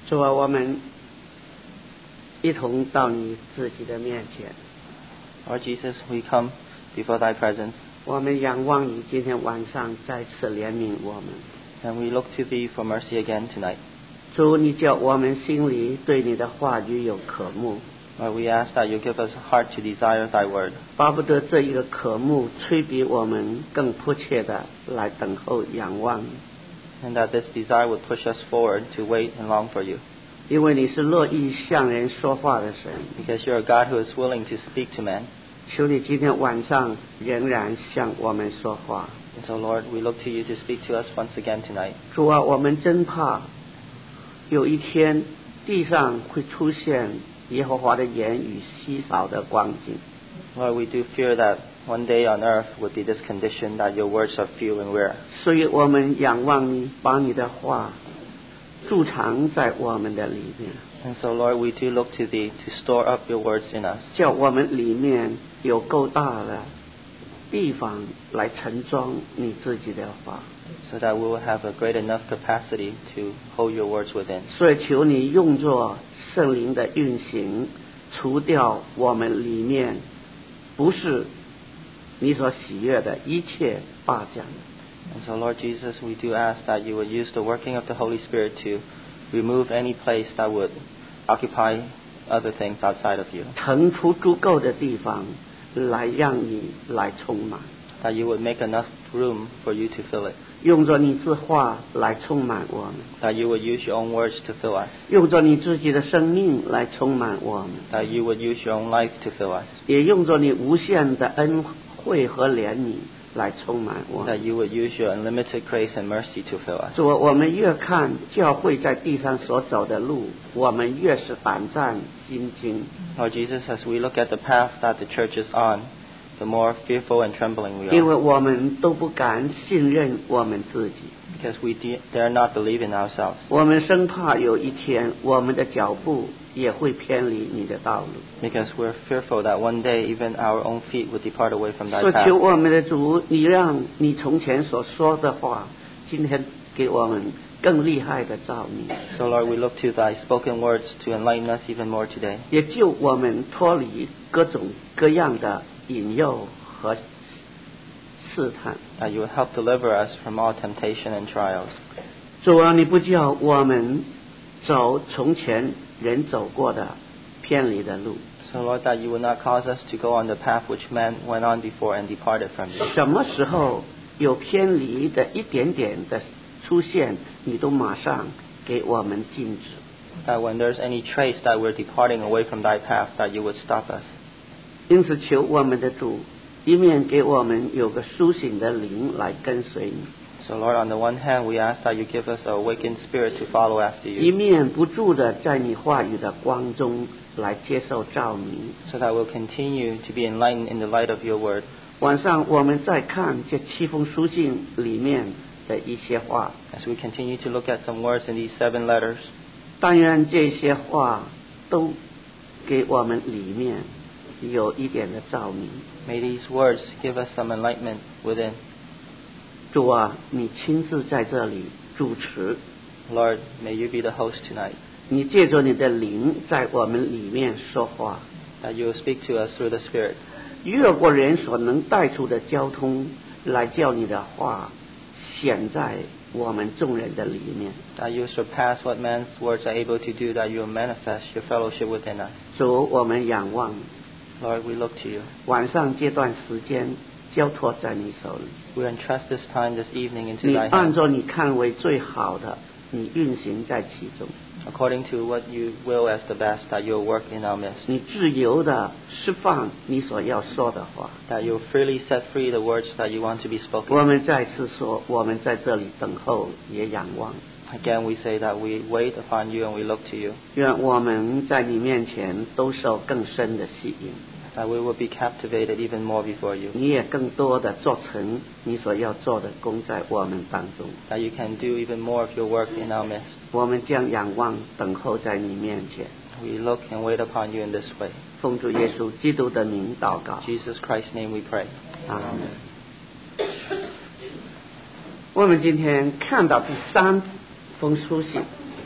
主啊，我们一同到你自己的面前。 Lord Jesus, we come before thy presence. 我们仰望你今天晚上再次怜悯我们。 And we look to thee for mercy again tonight. 主，你叫我们心里对你的话语有渴慕。 Lord, we ask that you give us a heart to desire thy word. 巴不得这一个渴慕催逼我们更迫切的来等候仰望你。 And that this desire would push us forward to wait and long for you. 因为你是乐意向人说话的神。 Because you're a God who is willing to speak to men. 求你今天晚上仍然向我们说话。 And so, Lord, we look to you to speak to us once again tonight. 主啊，我们真怕有一天地上会出现耶和华的言语稀少的光景。 Lord, we do fear that one day on earth would be this condition that your words are few and rare. 所以我们仰望你，把你的话贮藏在我们的里面。 And so, Lord, we do look to thee to store up your words in us. 叫我们里面有够大的地方来盛装你自己的话。 So that we will have a great enough capacity to hold your words within. 所以求你用作圣灵的运行，除掉我们里面不是你所喜悦的一切霸占。 And so, Lord Jesus, we do ask that you would use the working of the Holy Spirit to remove any place that would occupy other things outside of you. 腾出足够的地方来让你来充满。 That you would make enough room for you to fill it. 用着你之话来充满我们。 That you would use your own words to fill us. 用着你自己的生命来充满我们。 That you would use your own life to fill us. 也用着你无限的恩惠和怜悯来充满我们。 That you would use your unlimited grace and mercy to fill us. 主，我们越看教会在地上所走的路，我们越是胆战心惊。 Lord Jesus, as we look at the path that the church is on, the more fearful and trembling we 因为 are. 我们都不敢信任我们自己， Because we dare not believe in ourselves. 我们生怕有一天我们的脚步也会偏离你的道路。 Because we're fearful that one day even our own feet would depart away from thy 所以 path. 求我们的主，你让你从前所说的话，今天给我们更厉害的照明， So, Lord, we look to thy spoken words to enlighten us even more today. 也救我们脱离各种各样的引诱和试探。 That you would help deliver us from all temptation and trials. 主啊，你不叫我们走从前人走过的偏离的路。 So, Lord, that you would not cause us to go on the path which men went on before and departed from you. 什么时候有偏离的一点点的出现，你都马上给我们禁止。 That when there's any trace that we're departing away from thy path, that you would stop us. 因此，求我们的主，一面给我们有个苏醒的灵来跟随你， So, Lord, on the one hand, we ask that you give us an awakened spirit to follow after 一 you. 面不住的在你话语的光中来接受照明。 So that we'll continue to be enlightened in the light of your word. 晚上我们再看这7封书信里面的一些话， As we continue to look at some words in these 7 letters, 但愿这些话都给我们里面有一点的照明。 may these words give us some enlightenment within. 主啊，你亲自在这里主持， Lord, may you be the host tonight. 你借着你的灵在我们里面说话， That you will speak to us through the Spirit. 越过人所能带出的交通，来叫你的话显在我们众人的里面。 That you will surpass what man's words are able to do. That you will manifest your fellowship within us. 主，我们仰望你， Lord, we look to you. 晚上这段时间交托在你手里， We entrust this time this evening into 你 thy 按 hands. 照你看为最好的，你运行在其中， According to what you will as the best, that you will work in our midst. 你自由的释放你所要说的话。 That you will freely set free the words that you want to be 我 spoken. 们再次说，我们在这里等候，也仰望。 Again, we say that we wait upon you and we look to you. 愿我们在你面前都受更深的吸引， That we will be captivated even more before you. 你也更多的做成你所要做的工在我们当中。 That you can do even more of your work in our midst. 我们将仰望等候在你面前， We look and wait upon you in this way. 奉主耶稣基督的名祷告。 Jesus Christ's name we pray. 阿门。我们今天看到第3封书信，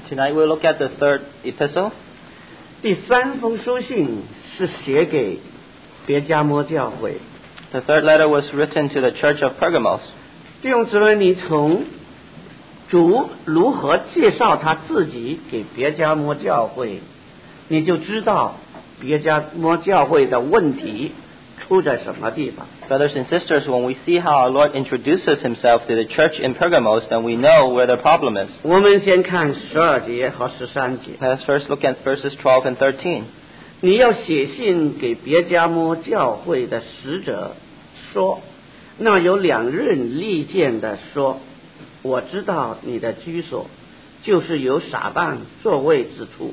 Tonight we'll look at the third epistle. 第三封书信是写给别迦摩教会。 The third letter was written to the church of Pergamos. 弟兄姊妹，你从主如何介绍他自己给别迦摩教会，你就知道别迦摩教会的问题出在什么地方。 Brothers and sisters, when we see how our Lord introduces himself to the church in Pergamos, then we know where the problem is. 我们先看12节和13节。 Let us first look at verses 12 and 13. 你要写信给别迦摩教会的使者说，那有两刃利剑的说，我知道你的居所就是有撒旦座位之处。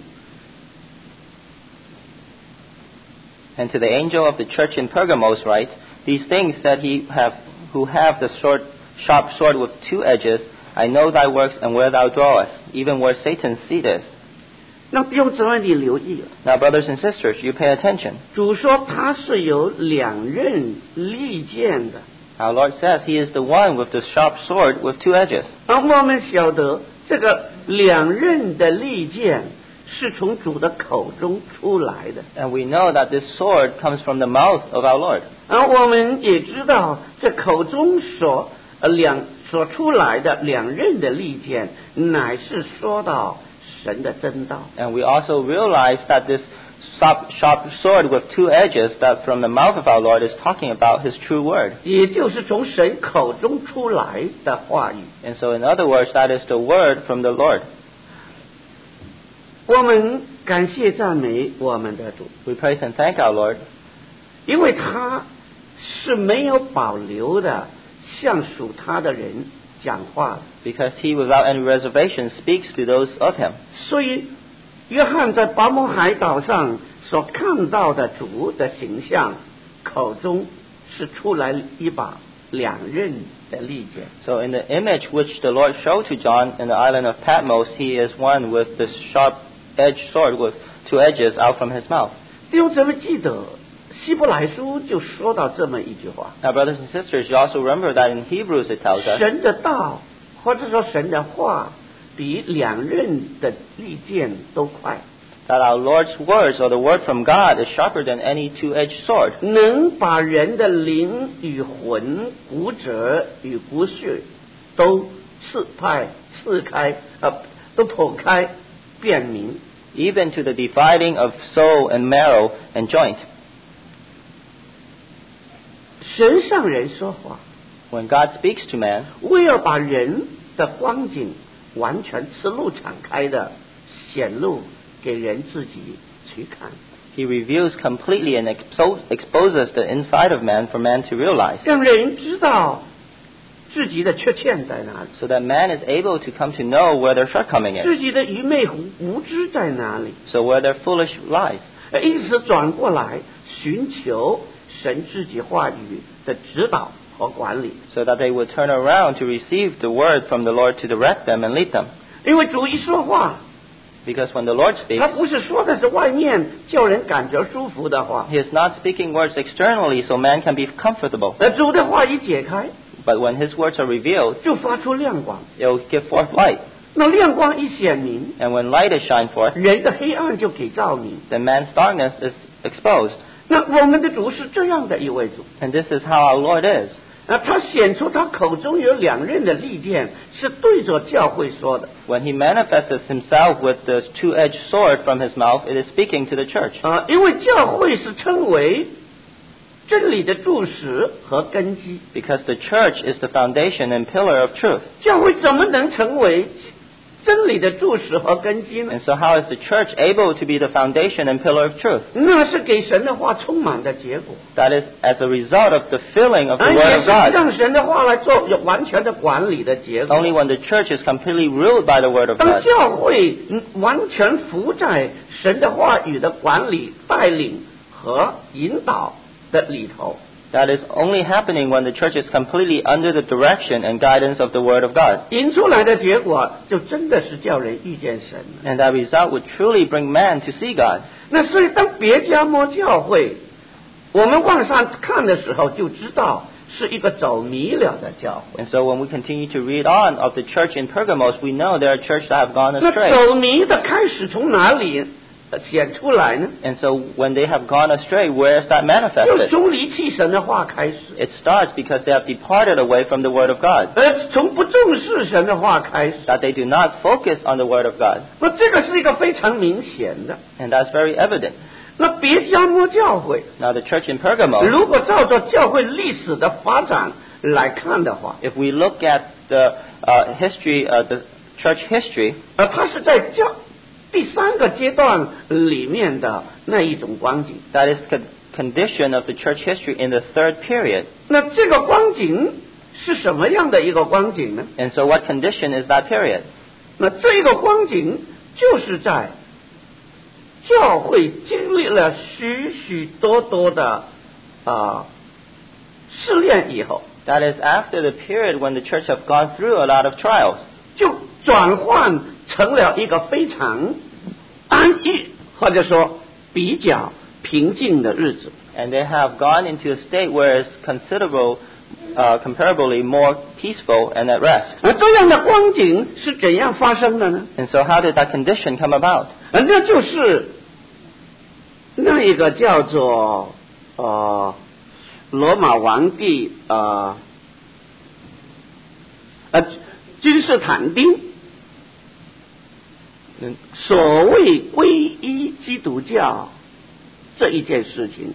And to the angel of the church in Pergamos write, These things said who have the sharp sword with two edges. I know thy works and where thou dwellest, even where Satan's seat is. 那弟兄姊妹，你留意了， Now, brothers and sisters, you pay attention. 主说他是有两刃利剑的， Our Lord says he is the one with the sharp sword with two edges. 而我们晓得这个两刃的利剑是从主的口中出来的， And we know that this sword comes from the mouth of our Lord. 而我们也知道这口中所出来的两刃的利剑，乃是说到神的真道。 And we also realize that this sharp sword with two edges that from the mouth of our Lord is talking about his true word. 也就是从神口中出来的话语。 And so in other words, that is the word from the Lord. 我们感谢赞美我们的主， We praise and thank our Lord 因为他是没有保留的向属他的人讲话的。 because he without any reservation speaks to those of him. 所以约翰在拔摩海岛上所看到的主的形象，口中是出来一把两刃的利剑。 So in the image which the Lord showed to John in the island of Patmos, he is one with this sharp-edged sword with two edges out from his mouth. 弟兄姊妹记得希伯来书就说到这么一句话， Now, brothers and sisters, you also remember that in Hebrews it tells us 神的道或者说神的话比两刃的利剑都快， that our Lord's words or the word from God is sharper than any two-edged sword, 能把人的灵与魂、骨折与骨血都刺开、都剖开、辨明。 even to the dividing of soul and marrow and joint. 神向人说话， When God speaks to man, 为了把人的光景完全赤露敞开的显露给人自己去看， he reveals completely and exposes the inside of man for man to realize, 让人知道自己的缺陷在哪里， so that man is able to come to know where their shortcoming is, 自己的愚昧无知在哪里， so where their foolish lies, 因此转过来寻求神自己话语的指导和管理。 so that they would turn around to receive the word from the Lord to direct them and lead them. 因为主一说话， Because when the Lord 他 speaks, 不是说的是外面叫人感觉舒服的话， he is not speaking words externally so man can be comfortable. 主的话一解开， But when his words are revealed, 就发出亮光。 it will give forth light. 那亮光一显明， And when light is shined forth, 人的黑暗就给照明。 then man's darkness is exposed. 那我们的主是这样的一位主， And this is how our Lord is. 他显出他口中有两刃的利剑，是对着教会说的。 When he manifests himself with the two-edged sword from his mouth, it is speaking to the church. 因为教会是称为真理的柱石和根基， Because the church is the foundation and pillar of truth. 教会怎么能成为真理的柱石和根基呢？ And so how is the church able to be the foundation and pillar of truth? 那是给神的话充满的结果， That is as a result of the filling of the 而 Word 也 of 是 God. 让神的话来做有完全的管理的结果。 Only when the church is completely ruled by the Word of 当 God. 教会完全服在神的话语的管理、带领和引导的里头， That is only happening when the church is completely under the direction and guidance of the Word of God. 引出来的结果就真的是叫人遇见神了。 And that result would truly bring man to see God. 那所以当别迦摩教会，我们往上看的时候，就知道是一个走迷了的教会。 And so when we continue to read on of the church in Pergamos, we know there are churches that have gone 那 astray. 走迷的开始从哪里显出来呢？ And so when they have gone astray, where is that 就 manifested? 从离弃神的话开始， It starts because they have departed away from the Word of God, 从不重视神的话开始。 that they do not focus on the Word of God. 那这个是一个非常明显的。 And that's very evident. 那别加摩教会， Now the church in Pergamos, 如果照着教会历史的发展来看的话， if we look at the history, the church history, 它是在第三个阶段里面的那一种光景。 that is condition of the church history in the third period. 那这个光景是什么样的一个光景呢？ And so what condition is that period? 那这个光景就是在教会经历了许许多多的试炼以后， That is after the period when the church have gone through a lot of trials. 就转换成了一个非常安逸或者说比较平静的日子。 And they have gone into a state where it's comparably more peaceful and at rest. 而这样的光景是怎样发生的呢？ And so how did that condition come about? 那就是那一个叫做罗马皇帝君士坦丁所谓皈依基督教这一件事情。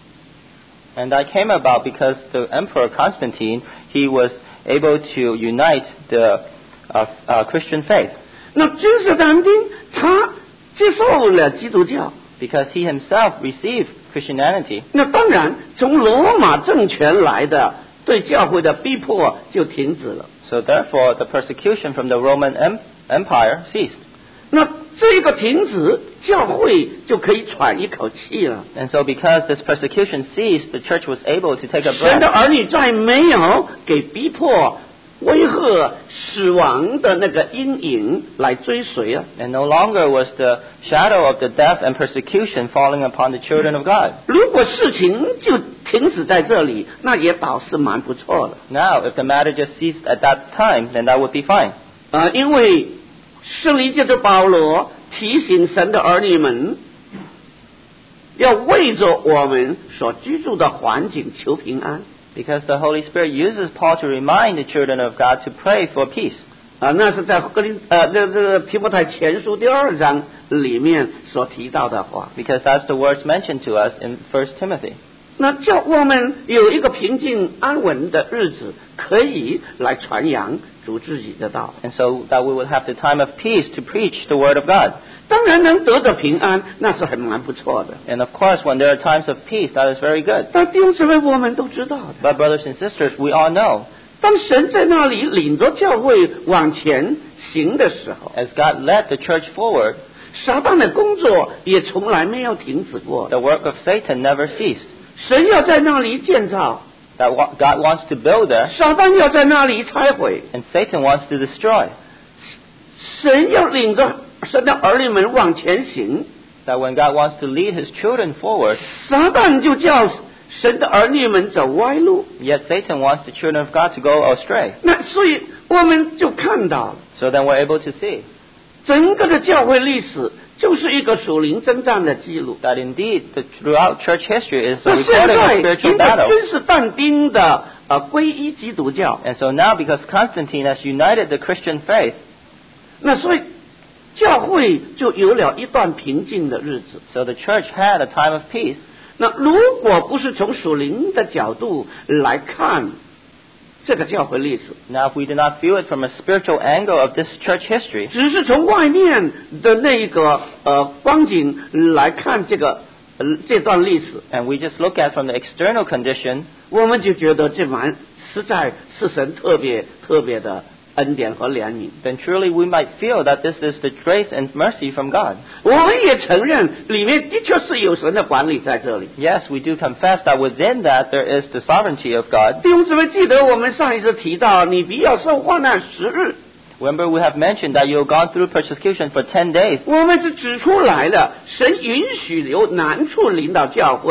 And that came about because the Emperor Constantine, he was able to unite the Christian faith. 那君士坦丁他接受了基督教， Because he himself received Christianity. 那当然从罗马政权来的对教会的逼迫就停止了。 So therefore, the persecution from the Roman Empire ceased. 那这个停止，教会就可以喘一口气了。 And so because this persecution ceased, the church was able to take a 神的 breath. 儿女再没有给逼迫、威吓、死亡的那个阴影来追随了。 And no longer was the shadow of the death and persecution falling upon the children of God. 如果事情就停止在这里，那也倒是蛮不错的。 Now, if the matter just ceased at that time, then that would be fine. 因为圣灵借着保罗提醒神的儿女们，要为着我们所居住的环境求平安。 Because the Holy Spirit uses Paul to remind the children of God to pray for peace. 那是在这个提摩太前书第2章里面所提到的话。 Because that's the words mentioned to us in 1 Timothy. 那叫我们有一个平静安稳的日子，可以来传扬主自己的道。 And so that we will have the time of peace to preach the Word of God. 当然能得着平安，那是很蛮不错的。 And of course, when there are times of peace, that is very good. 但弟兄姊妹，我们都知道的， But brothers and sisters, we all know, 当神在那里领着教会往前行的时候， as God led the church forward, 撒旦的工作也从来没有停止过。 the work of Satan never ceased. 神要在那里建造， That God wants to build there, 撒旦要在那里拆毁。 and Satan wants to destroy. 神要领着神的儿女们往前行， That when God wants to lead His children forward, 撒旦就叫神的儿女们走歪路。 yet Satan wants the children of God to go astray. 那所以我们就看到， So then we're able to see 整个的教会历史就是一个属灵征战的记录。 that indeed throughout church history is the 那现 recording 在 of 因 spiritual 为 battle. 君士但丁的皈依基督教， And so now, because Constantine has united the Christian faith, 那所以教会就有了一段平静的日子。 so the church had a time of peace. 那如果不是从属灵的角度来看这个教会历史， Now, if we do not view it from a spiritual angle of this church history, 只是从外面的那个光景来看这段历史， and we just look at from the external condition, 我们就觉得这实在是神特别的恩典和怜悯。 then truly we might feel that this is the grace and mercy from God. 我们也承认里面的确是有神的管理在这里。 Yes, we do confess that within that there is the sovereignty of God. 弟兄姊妹，记得我们上一次提到，你必要受患难10日， Remember, we have mentioned that you have gone through persecution for 10 days. 我们是指出来了，神允许有难处临到教会，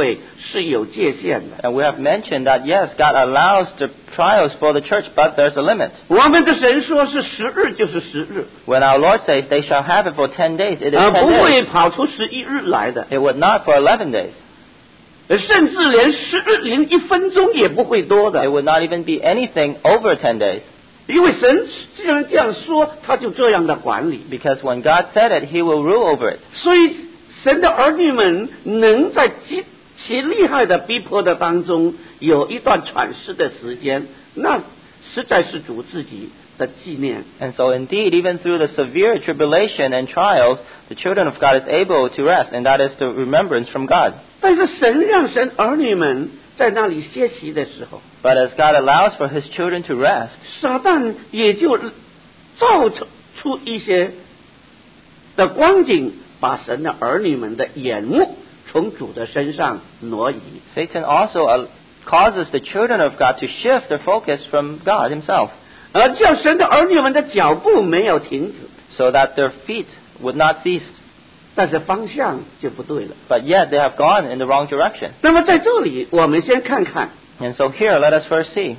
是有界限的。 And we have mentioned that, yes, God allows the trials for the church, but there's a limit. 我们的神说是10日就是10日， When our Lord says they shall have it for 10 days, it is 10 不 days. 会跑出11日来的， It would not for 11 days. 甚至连10日零1分钟也不会多 It 的， would not even be anything over 10 days. 因为神既然这样说，他就这样的管理。 Because when God said it, He will rule over it. 所以神的儿女们能在极其厉害的逼迫的当中有一段喘息的时间，那实在是主自己的纪念。 And so indeed, even through the severe tribulation and trials, the children of God is able to rest, and that is the remembrance from God. 但是神让神儿女们在那里歇息的时候， But as God allows for His children to rest, 撒旦也就造出一些的光景，把神的儿女们的眼目从主的身上挪移。 Satan also causes the children of God to shift their focus from God Himself, 而叫神的儿女们的脚步没有停止， so that their feet would not cease. 但是方向就不对了。 But yet they have gone in the wrong direction. 那么在这里，我们先看看 And so here, let us first see.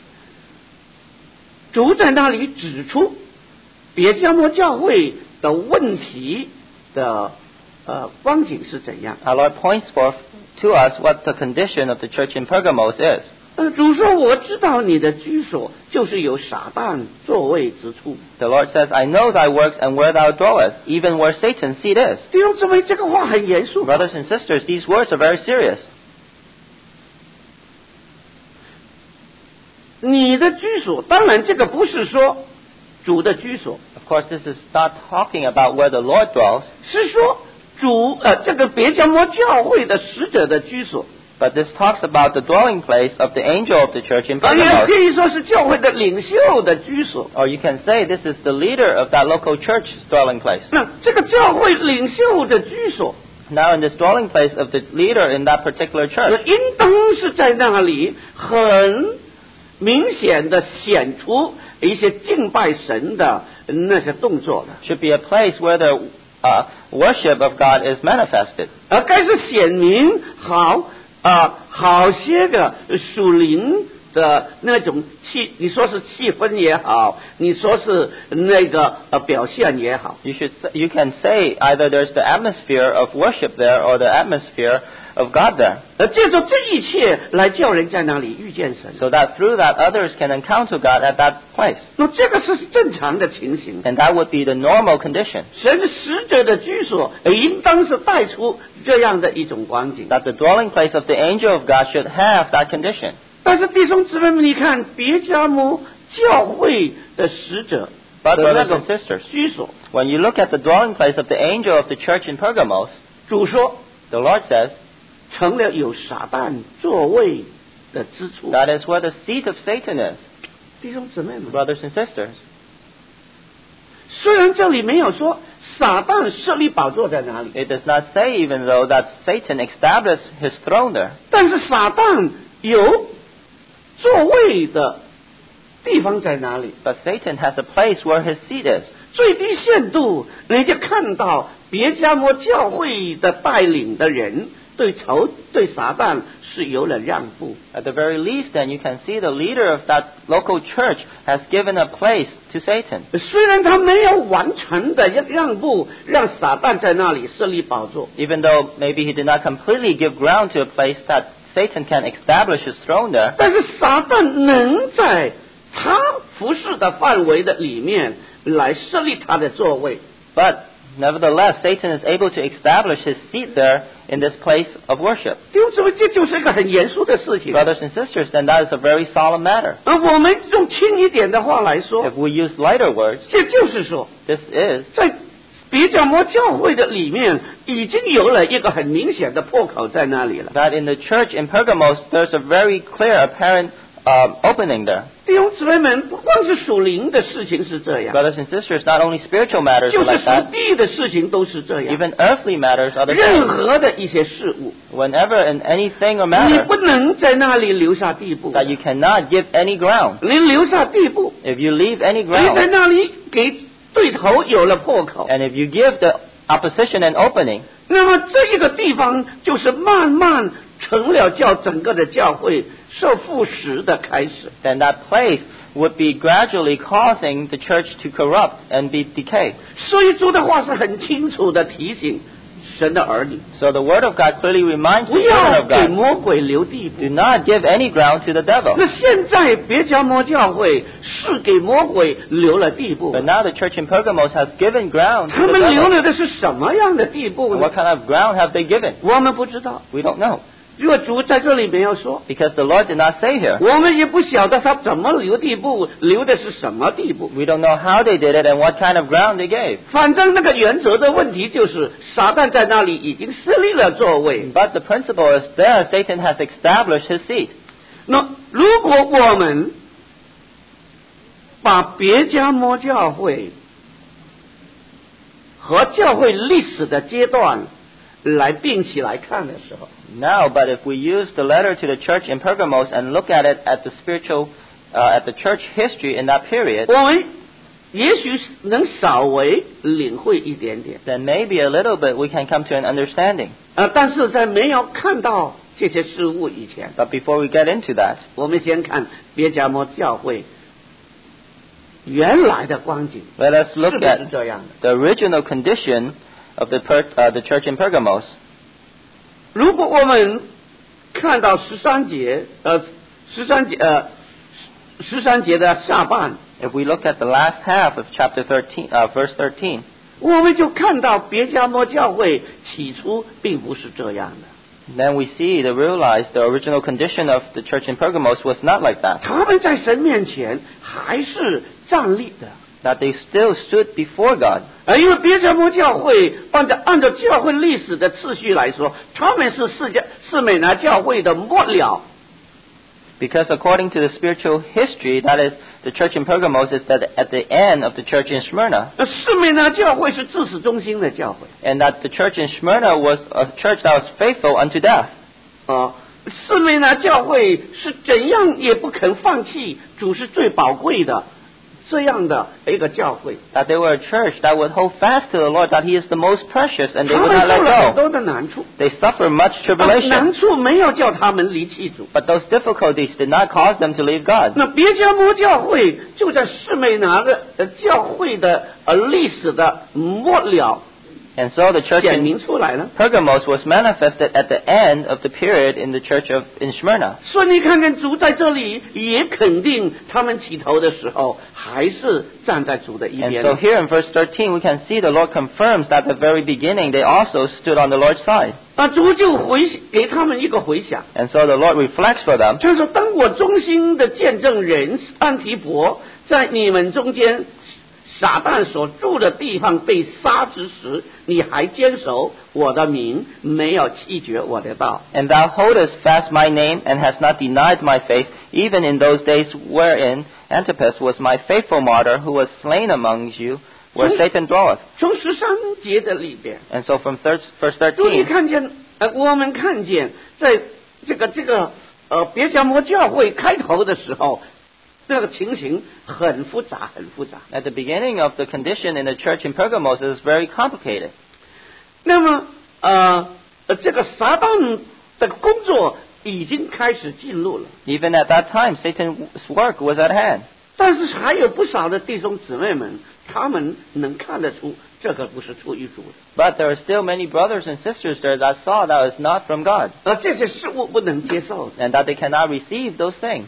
主在那里指出别迦摩教会的问题的光景是怎样。 Our Lord points forth to us what the condition of the church in Pergamos is. 主说：“我知道你的居所就是有撒旦座位之处。 The Lord says, I know thy works and where thou dwellest, even where Satan's seat is. ” 弟兄姊妹，这个话很严肃。 Brothers and sisters, these words are very serious. 你的居所，当然这个不是说主的居所， Of course, this is not talking about where the Lord dwells, 是说这个别迦摩教会的使者的居所， but this talks about the dwelling place of the angel of the church in 也 Pergamos. 可以说是教会的领袖的居所。 Or you can say this is the leader of that local church's dwelling place. 那这个教会领袖的居所， Now in this dwelling place of the leader in that particular church, 应当是在那里很明显的显出一些敬拜神的那些动作的， should be a place where the worship of God is manifested. 而该是显明好些个属灵的那种你说是气氛也好，你说是那个表现也好， You can say either there's the atmosphere of worship there or the atmosphere of God there, 借着这一切来叫人在那里遇见神， so that through that others can encounter God at that place. 那这个是正常的情形。 And that would be the normal condition, 神使者的居所应当是带出这样的一种光景。 that the dwelling place of the angel of God should have that condition. 但是弟兄姊妹们，你看别迦摩教会的使者 But 的那 brothers 种 and sisters, 居所， when you look at the dwelling place of the angel of the church in Pergamos, 主说 the Lord says, 成了有撒旦座位的之处。 that is where the seat of Satan is. 弟兄姊妹们， Brothers and sisters, 虽然这里没有说撒旦设立宝座在哪里， it does not say even though that Satan established his throne there, 但是撒旦有座位的地方在哪里？ but Satan has a place where his seat is. 最低限度，人家看到别迦摩教会的带领的人对撒旦是有了让步。 At the very least, then, you can see the leader of that local church has given a place to Satan. 虽然他没有完全的让步，让撒旦在那里设立宝座， Even though maybe he did not completely give ground to a place that Satan can establish his throne there, 但是撒旦能在他服侍的范围的里面来设立他的座位。 but nevertheless, Satan is able to establish his seat there in this place of worship. 弟兄姊妹，这就是一个很严肃的事情。 Brothers and sisters, then that is a very solemn matter. 而我们用轻一点的话来说， If we use lighter words, 这就是说， this is 在别迦摩教会的里面已经有了一个很明显的破口在那里了。 that in the church in Pergamos, there's a very clear, apparent opening there. 弟兄姊妹们，不光是属灵的事情是这样， Brothers and sisters, not only spiritual matters 就 are 是 like 属 that, 地的事情都是这样。 even earthly matters are the 任 same. 何的一些事物， Whenever in anything or 你 matter 不能在那里留下地步。 that you cannot give any ground. 你留下地步， If you leave any 你在 ground, 那里给对头有了破口， and if you give the opposition an opening, 那么这一个地方就是慢慢成了叫整个的教会受腐蚀的开始。 then that place would be gradually causing the church to corrupt and be decayed. 所以主的话是很清楚的提醒神的儿女， So the word of God clearly reminds 不 the children 要 of 给 God, 魔鬼留地步 do。not give any ground to the devil. 那现在别迦摩教会是给魔鬼留了地步， But now the church in Pergamos has given ground 他 to the 们留 devil. 了的是什么样的地步 And 呢？ what kind of ground have they given? 我们不知道。 We don't know. 如果主在这里没有说， Because the Lord did not say here. 我们也不晓得他怎么留地步，留的是什么地步。 We don't know how they did it and what kind of ground they gave. 反正那个原则的问题就是撒旦在那里已经设立了座位。 But the principle is there. Satan has established his seat. 那如果我们把别迦摩教会和教会历史的阶段来并起来看的时候， Now, but if we use the letter to the church in Pergamos and look at it at the spiritual, at the church history in that period, 我们也许能稍微领会一点点。 then maybe a little bit we can come to an understanding. 但是在没有看到这些事物以前， But before we get into that, 我们先看别迦摩教会原来的光景， let us 是 look 不是 at 这样的？ the original condition of the church in Pergamos. 如果我们看到13节的下半， If we look at the last half of chapter 13, verse 13, 我们就看到别迦摩教会起初并不是这样的， then we realize the original condition of the church in Pergamos was not like that. 他们在神面前还是站立的。 That they still stood before God. 因为别迦摩教会按照教会历史的次序来说，他们是士美拿教会的末了。 Because according to the spiritual history, that is, the church in Pergamos is that at the end of the church in Smyrna, 士美拿教会是至死忠心的教会。 and that the church in Smyrna was a church that was faithful unto death. 士美拿教会是怎样也不肯放弃主是最宝贵的这样的一个教会。 That they were a church that would hold fast to the Lord, that He is the most precious, and they 他 would 们 not 受 let 了很 go. 多的难处， They suffered much 难 tribulation, 处没有叫他们离弃主。 but those difficulties did not cause them to leave God. 那别迦摩教会就在士美拿的教会的历史的末了 And so the church 显 in 明出来了。 Pergamos was manifested at the end of the period in the church in Smyrna. 所以你看看主在这里也肯定他们起头的时候还是站在主的一 And 边 so here in verse 13 we can see the Lord confirms that at the very beginning they also stood on the Lord's side. 主就给他们一个回想。 And so the Lord reflects for them. 就是说，当我忠心的见证人安提伯在你们中间撒旦所住的地方被杀之时，你还坚守我的名，没有弃绝我的道。 And thou holdest fast my name, and hast not denied my faith, even in those days wherein Antipas was my faithful martyr, who was slain among you, where Satan dwelleth. 从13节的里边， And so from verse 注意 13, 看见，我们看见在这个别迦摩教会开头的时候，这个情形很复杂，很复杂。 at the beginning of the condition in the church in Pergamos is very complicated. 那么这个撒旦的工作已经开始进入了， Even at that time, Satan's work was at hand. 但是还有不少的弟兄姊妹们，他们能看得出这个不是出于主的， But there are still many brothers and sisters there that saw that was not from God, 这些事物不能接受的。 and that they cannot receive those things.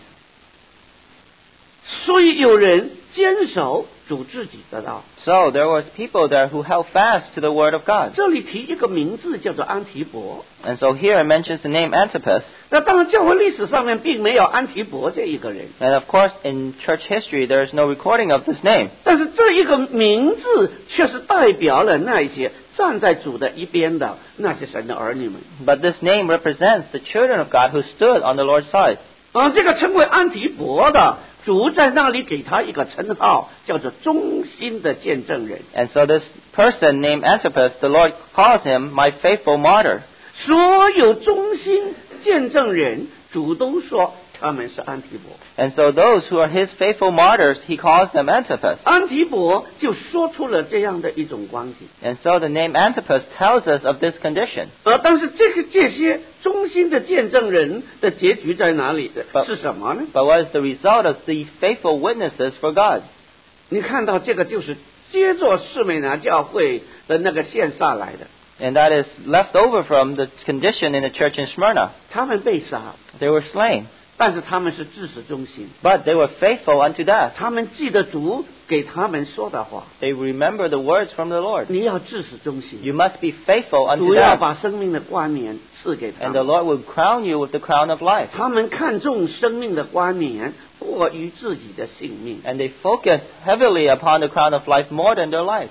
所以有人坚守主自己的道。 So there was people there who held fast to the word of God. 这里提一个名字叫做安提伯， And so here it mentions the name Antipas. 那当然教会历史上面并没有安提伯这一个人， And of course, in church history, there is no recording of this name. 但是这一个名字却是代表了那一些站在主的一边的那些神的儿女们。 But this name represents the children of God who stood on the Lord's side. 这个称为安提伯的，主在那里给他一个称号，叫做忠心的见证人。 And so this person named Antipas, the Lord calls him my faithful martyr. 所有忠心见证人，主都说他们是安提伯。 And so those who are his faithful martyrs, he calls them Antipas. 安提伯就说出了这样的一种光景。 And so the name Antipas tells us of this condition. 但是这些忠心的见证人的结局在哪里的？是什么呢？ But what is the result of these faithful witnesses for God? 你看到这个就是接着士美拿教会的那个线下来的， And that is left over from the condition in the church in Smyrna. 他们被杀， They were slain, 但是他们是至死忠心， but they were faithful unto death. 他们记得主给他们说的话， They remember the words from the Lord. 你要至死忠心， You must be faithful unto 主要 death, 把生命的冠冕赐给他 and the 们。 Lord will crown you with the crown of life. 他们看重生命的冠冕过于自己的性命。 And they focus heavily upon the crown of life more than their life.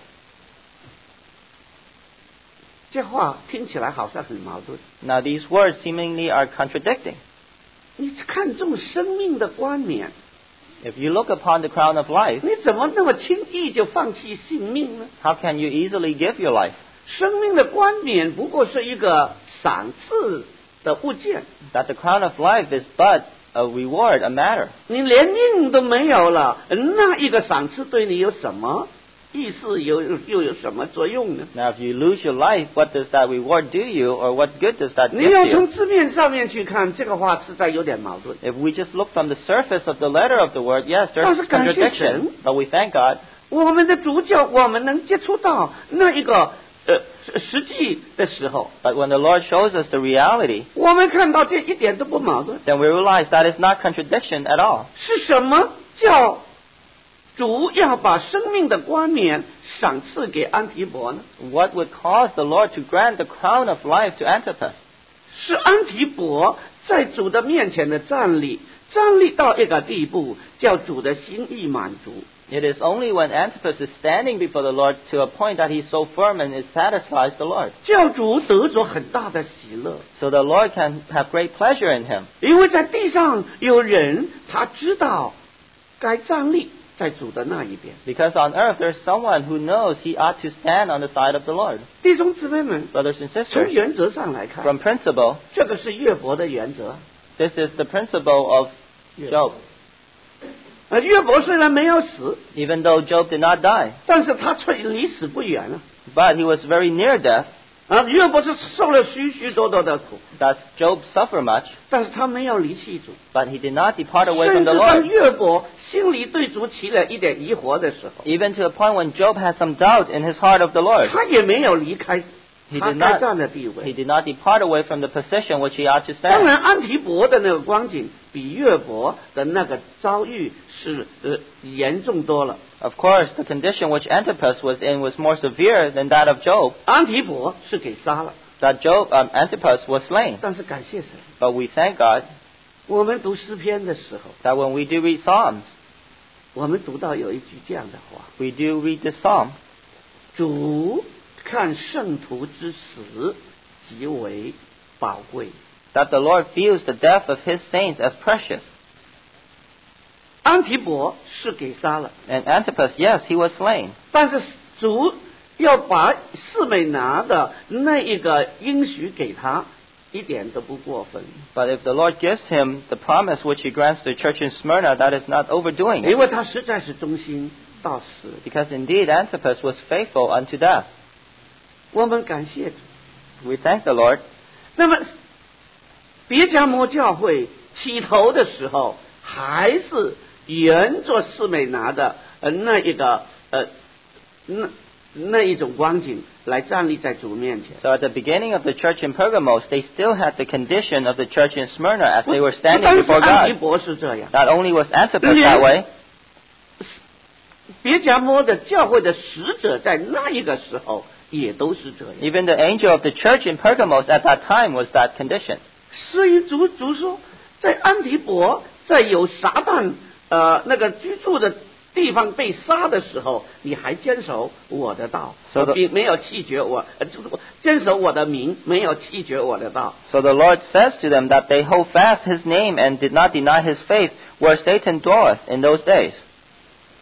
这话听起来好像很矛盾。 Now these words seemingly are contradicting. 你看重生命的冠冕， If you look upon the crown of life, 你怎么那么轻易就放弃性命呢？ how can you easily give your life? 生命的冠冕不过是一个赏赐的物件， That the crown of life is but a reward, a matter. 你连命都没有了，那一个赏赐对你有什么意思？又有什么作用呢？ Now if you lose your life, what does that reward do you, or what good does that 你 give 要 you? 从字面上面去看，这个话实在有点矛盾。 If we just look from the surface of the letter of the word, yes, 但 there's 是感谢神， contradiction, but we thank God 我们的主教，我们能接触到那一个实际的时候， But when the Lord shows us the reality, 我们看到这一点都不矛盾。 then we realize that is not contradiction at all. 是什么叫主要把生命的冠冕赏赐给安提伯呢？ What would cause the Lord to grant the crown of life to Antipas? 是安提伯在主的面前的站立到一个地步，叫主的心意满足。 It is only when Antipas is standing before the Lord to a point that he's so firm and it satisfies the Lord. 叫主得着很大的喜乐， So the Lord can have great pleasure in him. 因为在地上有人他知道该站立在主的那一边。 Because on earth there's someone who knows he ought to stand on the side of the Lord. 弟兄姊妹们， Brothers and 从 sisters, 原则上来看， from principle, 这个是约伯的原则。 this is the principle of Job. 约伯虽然没有死， Even though Job did not die, 但是他却离死不远了。 but he was very near death, 约伯是受了许多的苦， that Job suffered much, 但是他没有离弃主。 but he did not depart away 甚 from 至 the 当 Lord. 约伯心里对主起了一点疑惑的时候， Even to the point when Job had some doubt in his heart of the Lord, 他也没有离开 he 他 did 该 not, 站的地 he 位。 did not depart away from the position which he ought to 当 stand. 然，安提伯的那个光景比约伯的那个遭遇是严重多了。 Of course, the condition which Antipas was in was more severe than that of Job. 安提伯是给杀了， That Antipas was slain. 但是感谢神， But we thank God 我们读诗篇的时候， that when we do read Psalms, 我们读到有一句这样的话： we do read this psalm. 主看圣徒之死极为宝贵。 That the Lord views the death of his saints as precious. 安提伯是给杀了， And Antipas, yes, he was slain. 但是主要把示每拿的那一个应许给他，一点都不过分， But if the Lord gives him the promise which he grants to the church in Smyrna, that is not overdoing 因 it. 为他实在是忠心到死。 Because indeed Antipas was faithful unto death. 我们感谢主。 We thank the Lord. 那么，别迦摩教会起头的时候，还是沿着示每拿的那一个那一种光景来站立在主面前。 So at the beginning of the church in Pergamos, they still had the condition of the church in Smyrna as they were 不 standing 单是 before 安提 God. 伯是这样， Not only was Antipas that way, 别迦摩的教会的使者在那一个时候也都是这样。 even the angel of the church in Pergamos at that time was that condition. 所以主说，在安提伯在有撒旦那个居住的地方被杀的时候，你还坚守我的道， So the- 并没有弃绝我，坚守我的名，没有弃绝我的道。 So the Lord says to them that they hold fast his name and did not deny his faith, where Satan dwelleth in those days.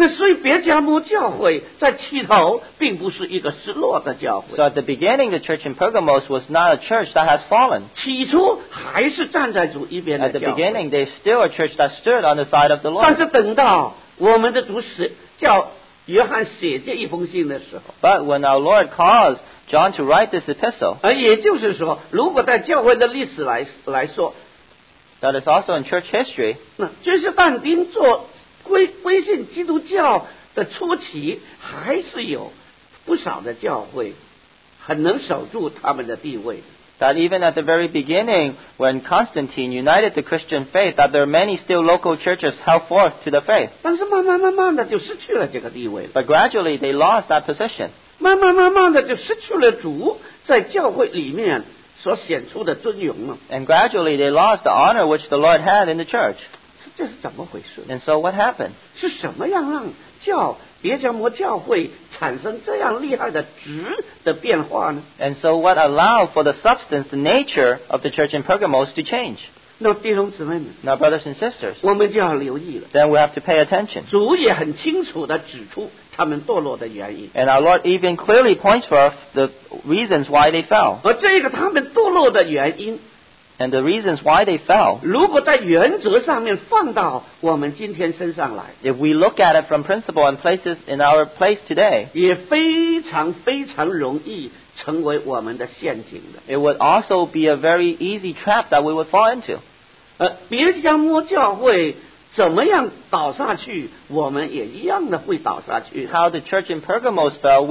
那所以别迦摩教会在起头并不是一个失落的教会， So at the beginning, the church in Pergamos was not a church that had fallen. 起初还是站在主一边的 At the 教会。 beginning, they still a church that stood on the side of the 但 Lord. 是等到我们的主叫约翰写这一封信的时候， But when our Lord caused John to write this epistle, 也就是说，如果在教会的历史来说， that is also in church history, 那君士坦丁做归信基督教的初期，还是有不少的教会很能守住他们的地位。 that even at the very beginning, when Constantine united the Christian faith, that there are many still local churches held forth to the faith. 但是慢慢的就失去了这个地位了， But gradually, they lost that position. 慢慢的就失去了主在教会里面所显出的尊荣了。 And gradually, they lost the honor which the Lord had in the church. 这是怎么回事？ And so what happened? 是什么样让别迦摩教会产生这样厉害的质的变化呢？ And so what allowed for the substance, the nature of the church in Pergamos to change? 那弟兄姊妹们， Now, brothers and sisters, 我们就要留意了。 then we have to pay attention. 主也很清楚地指出他们堕落的原因， And our Lord even clearly points for us the reasons why they fell. 而这个他们堕落的原因， And the reasons why they fell, 如果在原则上面放到我们今天身上来， if we look at it from principle and places in our place today, 也非常容易成为我们的陷阱的。 it would also be a very easy trap that we would fall into. 别迦摩教会怎么样倒下去，我们也一样的会倒下去。 How the church in Pergamos fell,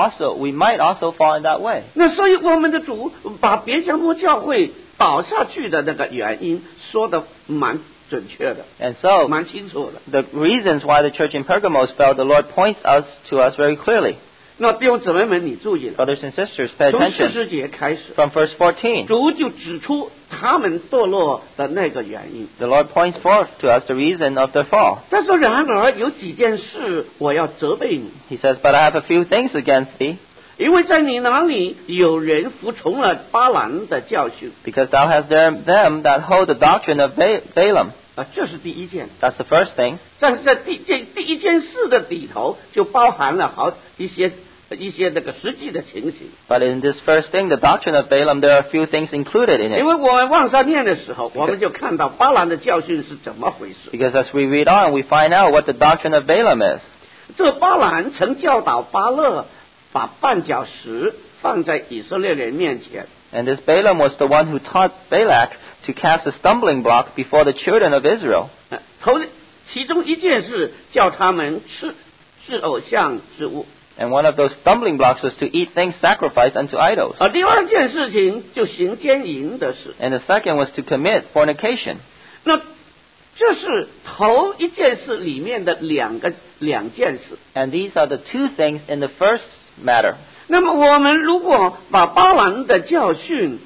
we might also fall in that way. 那所以我们的主把别迦摩教会倒下去的那个原因说的蛮准确的， And so, 蛮清楚的。 the reasons why the church in Pergamos fell, the Lord points to us very clearly. 那弟兄姊妹们，你注意了， Brothers and sisters, pay 从 attention. 40节开始， From verse 14, 主就指出他们堕落的那个原因。 the Lord points forth to us the reason of their fall. 他说：“然而有几件事我要责备你， He says, But I have a few things against thee, 因为在你那里有人服从了巴兰的教训。 because thou hast there them that hold the doctrine of Balaam. 这是第一件。 That's the first thing. 但是在第一件事的里头，就包含了一些那个实际的情形。 But in this first thing, the doctrine of Balaam, there are a few things included in 因 it. 为我们往上念的时候，我们就看到巴兰的教训是怎么回事。 Because as we read on, we find out what the doctrine of Balaam is. 这巴兰曾教导巴勒把绊脚石放在以色列人面前。 And this Balaam was the one who taught Balak to cast a stumbling block before the children of Israel. 其中一件事叫他们吃偶像之物， And one of those stumbling blocks was to eat things sacrificed unto idols. 第二件事情就行奸淫的事。 And the second was to commit fornication. 那这是头一件事里面的两件事。 And these are the two things in the first matter. 那么我们如果把巴兰的教训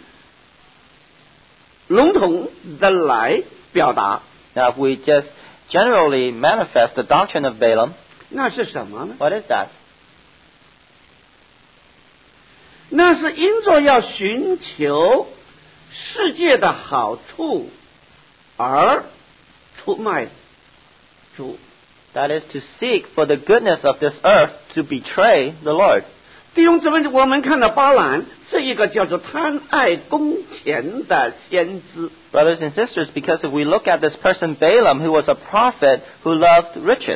笼统的来表达， Now, if we just generally manifest the doctrine of Balaam, 那是什么呢？ what is that? 那是因着要寻求世界的好处而出卖主。 That is to seek for the goodness of this earth to betray the Lord. 弟兄姊妹，我们看到巴兰这一个叫做贪爱工钱的先知， Brothers and sisters, because if we look at this person Balaam, who was a prophet who loved riches,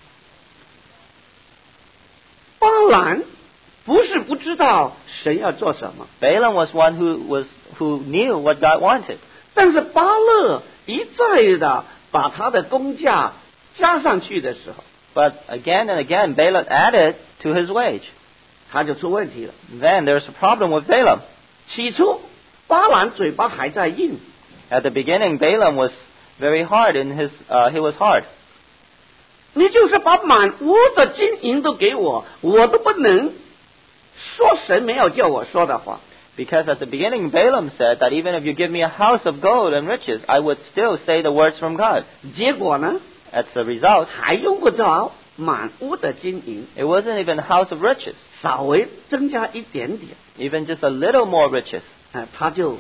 巴兰不是不知道神要做什么， Balaam was one who knew what God wanted. 但是巴勒一再的把他的工价加上去的时候， But again and again, Balaam added to his wage. 他就出问题了。 Then there's a problem with Balaam. 起初巴兰嘴巴还在硬， At the beginning, Balaam was very hard he was hard. 你就是把满屋的金银都给我，我都不能说神没有叫我说的话。 Because at the beginning, Balaam said that even if you give me a house of gold and riches, I would still say the words from God. 结果呢， As a result, 还用不着满屋的金银， it wasn't even a house of riches, 稍微增加一点点， even just a little more riches. 他就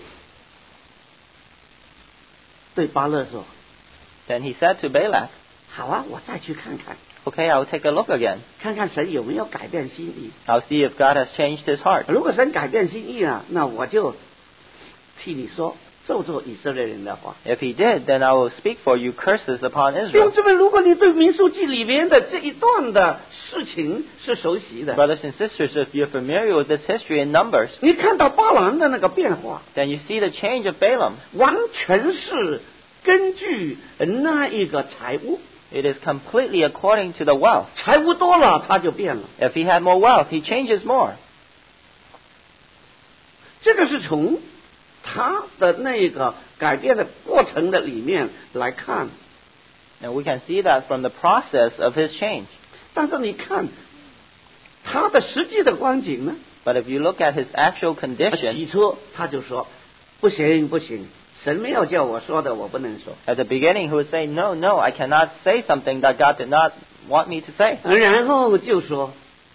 对巴勒说 Then he said to Balak,：“ 好啊，我再去看看。 Okay, I'll take a look again. 看看神有没有改变心意。 I'll see if God has changed his heart. 如果神改变心意了，那我就替你说咒诅以色列人的话。 If he did, then I will speak for you curses upon 弟兄 Israel. 姊妹，如果你对民数记里面的这一段的事情是熟悉的， Brothers and sisters, if you're familiar with this history in Numbers, 你看到巴兰的那个变化， then you see the change of Balaam. 完全是根据那一个财物， It is completely according to the wealth. 财物多了他就变了。 If he had more wealth, he changes more. 这个是从他的那个改变的过程的里面来看。 And we can see that from the process of his change. 但是你看他的实际的光景呢？ But if you look at his actual condition, 起初他就说不行不行，神没有叫我说的，我不能说。 at the beginning, he would say, no, no, I cannot say something that God did not want me to say. 然后就说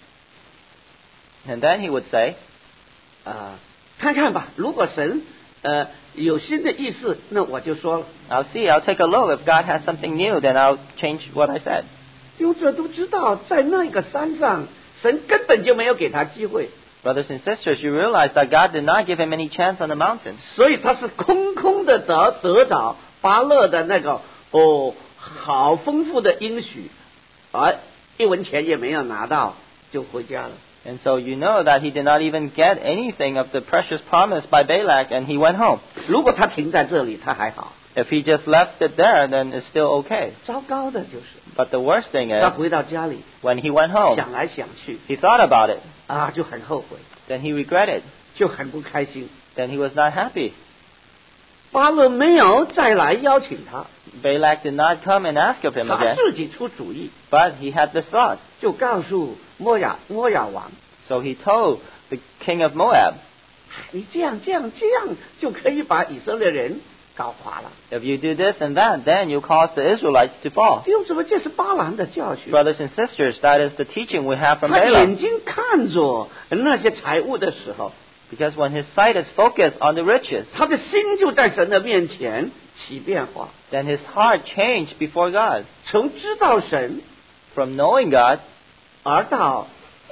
And then he would say, 看看吧，如果神有新的意思，那我就说了。 I'll see, I'll take a look. If God has something new, then I'll change what I said. 读者都知道，在那个山上，神根本就没有给他机会， Brothers and sisters, you realize that God did not give him any chance on the mountain. 所以他是空空的得着巴勒的那个好丰富的应许，而一文钱也没有拿到，就回家了。 And so you know that he did not even get anything of the precious promise by Balak, and he went home. 如果他停在这里，他还好； If he just left it there, then it's still okay. 糟糕的就是 But the worst thing 他 is, 回到家里， when he went home, 想来想去 he thought about it. 就很后悔， Then he regretted. 就很不开心。 Then he was not happy. 巴勒没有再来邀请他， Balak did not come and ask of him 他 again, 自己出主意， but he had the thought. 就告诉摩亚王。 So he told the king of Moab, 你这样就可以把以色列人搞垮了。 if you do this and that, then you cause the Israelites to fall. 弟兄姊妹，这是巴兰的教训。 Brothers and sisters, that is the teaching we have from 他 Balaam. 眼睛看着那些财物的时候， Because when his sight is focused on the riches, 他的心就在神的面前起变化， then his heart changed before God. 从知道神 From knowing God, 而到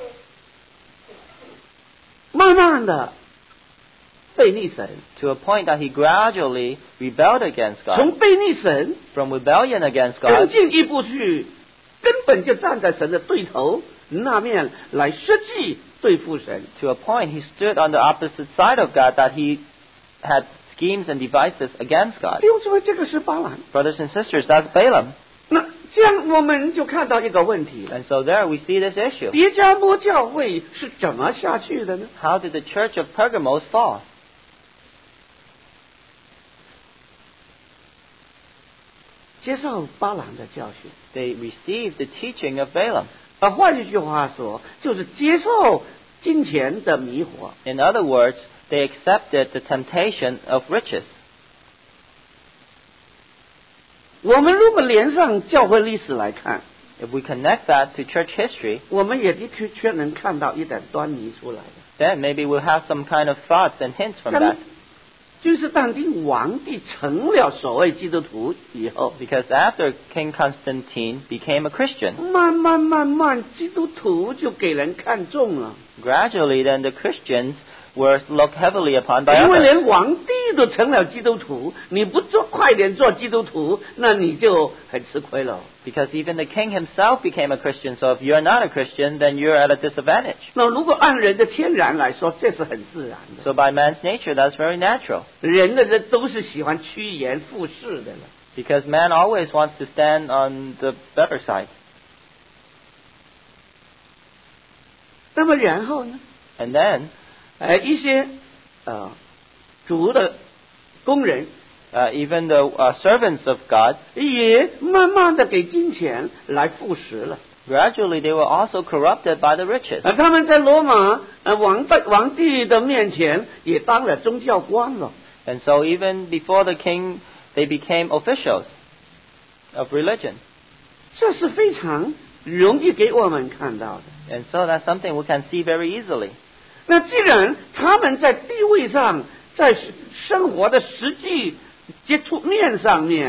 慢慢的背逆神， to a point that he gradually rebelled against God. 从背逆神 From rebellion against 更 God, 进一步去，根本就站在神的对头那面来实际对付神。 to a point he stood on the opposite side of God, that he had schemes and devices against God. 弟兄姊妹，这个是巴兰。 Brothers and sisters, that's Balaam. 那这样我们就看到一个问题了： And so there we see this issue. 别迦摩教会是怎么下去的呢？ How did the church of Pergamos fall? 接受巴兰的教训， They received the teaching of Balaam. 换一句话说，就是接受金钱的迷惑。 In other words, they accepted the temptation of riches. 我们如果连上教会历史来看， If we connect that to church history, 我们也的确能看到一点端倪出来的。 then maybe we'll have some kind of thoughts and hints from that. 君士坦丁皇帝成了所谓基督徒以后， Because after King Constantine became a Christian, 慢慢，基督徒就给人看中了。 gradually then the Christians were looked heavily upon by 因为 others. 连皇帝都成了基督徒，你不快点做基督徒，那你就很吃亏了。 Because even the king himself became a Christian, so if you're not a Christian, then you're at a disadvantage. 那如果按人的天然来说，这是很自然的。 So by man's nature, that's very natural. 人都是喜欢趋炎附势的了。 Because man always wants to stand on the better side. 那么然后呢？ And then, 一些主的工人 even the servants of God, 也慢慢的给金钱来腐蚀了。 gradually they were also corrupted by the riches. 他们在罗马皇帝的面前也当了宗教官了。 And so even before the king, they became officials of religion. 这是非常容易给我们看到的。 And so that's something we can see very easily. 那既然他们在地位上，在生活的实际接触面上面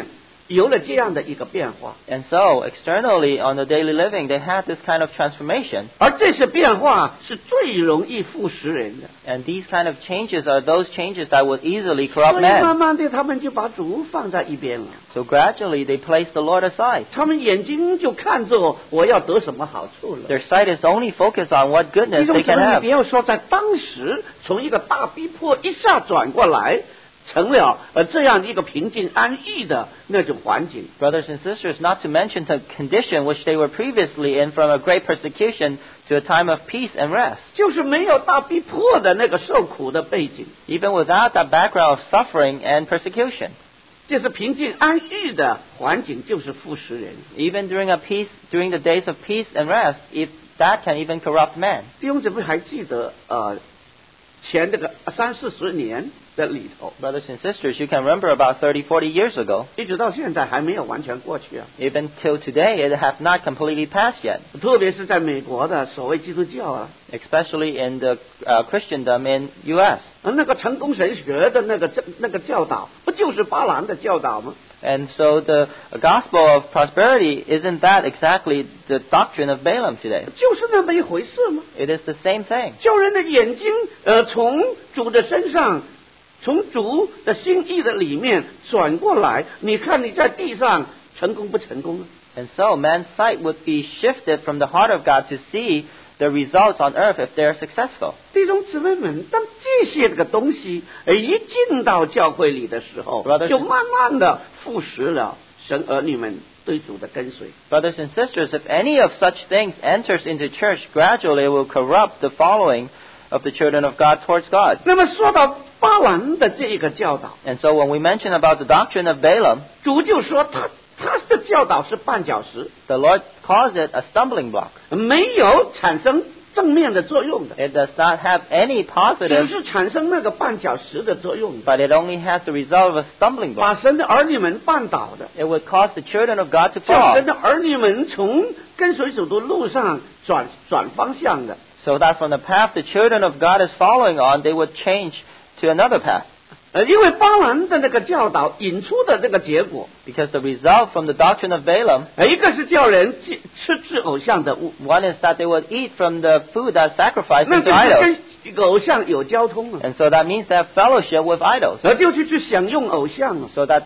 有了这样的一个变化。 And so, externally, on the daily living, they had this kind of transformation. 而这些变化是最容易腐蚀人的， And these kind of changes are those changes that would easily 所 corrupt 以慢 man. 慢的他们就把主放在一边了， So gradually, they placed the Lord aside. 他们眼睛就看着我要得什么好处了。 Their sight is only focused on what 弟 goodness 兄 they 姊 can 妹，你 have. 不要说在当时从一个大逼迫一下转过来，成了这样一个平静安逸的那种环境。 Brothers and sisters, not to mention the condition which they were previously in from a great persecution to a time of peace and rest. 就是没有大逼迫的那个受苦的背景， Even without that background of suffering and persecution. 这是平静安逸的环境，就是腐蚀人。 Even during the days of peace and rest, if that can even corrupt man. 弟兄姊妹还记得前这个30-40年的里头， Brothers and sisters, you can remember about 30, 40 years ago, 一直到现在还没有完全过去啊。 even till today, it has not completely passed yet, 特别是在美国的所谓基督教啊， especially in the Christendom in U.S. 那个成功神学的那个教导，不就是巴兰的教导吗？ And so the gospel of prosperity, isn't that exactly the doctrine of Balaam today? 就是那么一回事吗？ It is the same thing. 叫人的眼睛从主的身上，从主的心意的里面转过来，你看你在地上成功不成功啊？ And so man's sight would be shifted from the heart of God to see the results on earth if they are successful. 弟兄姊妹们，当这些这个东西一进到教会里的时候， Brothers 就慢慢的腐蚀了神儿女们对主的跟随。 Brothers and sisters, if any of such things enters into church, gradually it will corrupt the following of the children of God towards God. 那么说到巴兰的这一个教导， And so when we mention about the doctrine of Balaam, 主就说他的教导是绊脚石， the Lord calls it a stumbling block. 没有产生正面的作用的， It does not have any 只 positive, 是产生那个绊脚石的作用的， but it only has the result of a stumbling block. 把神的儿女们绊倒的， It would cause the children of God to 叫 fall, 神的儿女们从跟随主的路上转方向的。 so that from the path the children of God is following on, they would change to another path. 因为巴兰的那个教导引出的这个结果， Because the result from the doctrine of Balaam, 一个是叫人吃偶像的物， one is that they would eat from the food that's sacrificed 那 to 就是 idols. 跟一个偶像有交通了， And so that means they have fellowship with idols. 就是去享用偶像了。 So that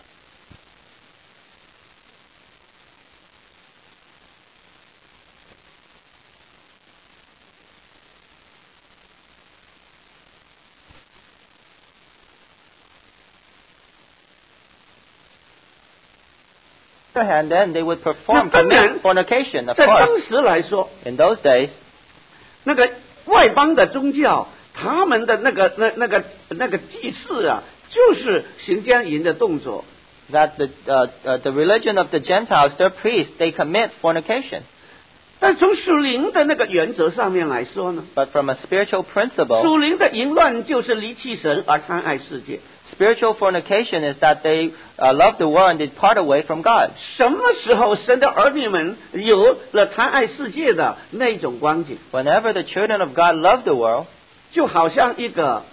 on the other hand, then they would perform commit fornication, of 在 course. 当时来说， In those days, 那个外邦的宗教，他们的那个祭祀啊，就是行奸淫的动作。 that the religion of the Gentiles, their priests, they commit fornication. 但从属灵的那个原则上面来说呢， But from a spiritual principle, 属灵的淫乱就是离弃神而贪爱世界。 spiritual fornication is that they love the world and they part away from God. 什么时候神的儿女们有了贪爱世界的那种光景， Whenever the children of God love the world, 就好像一个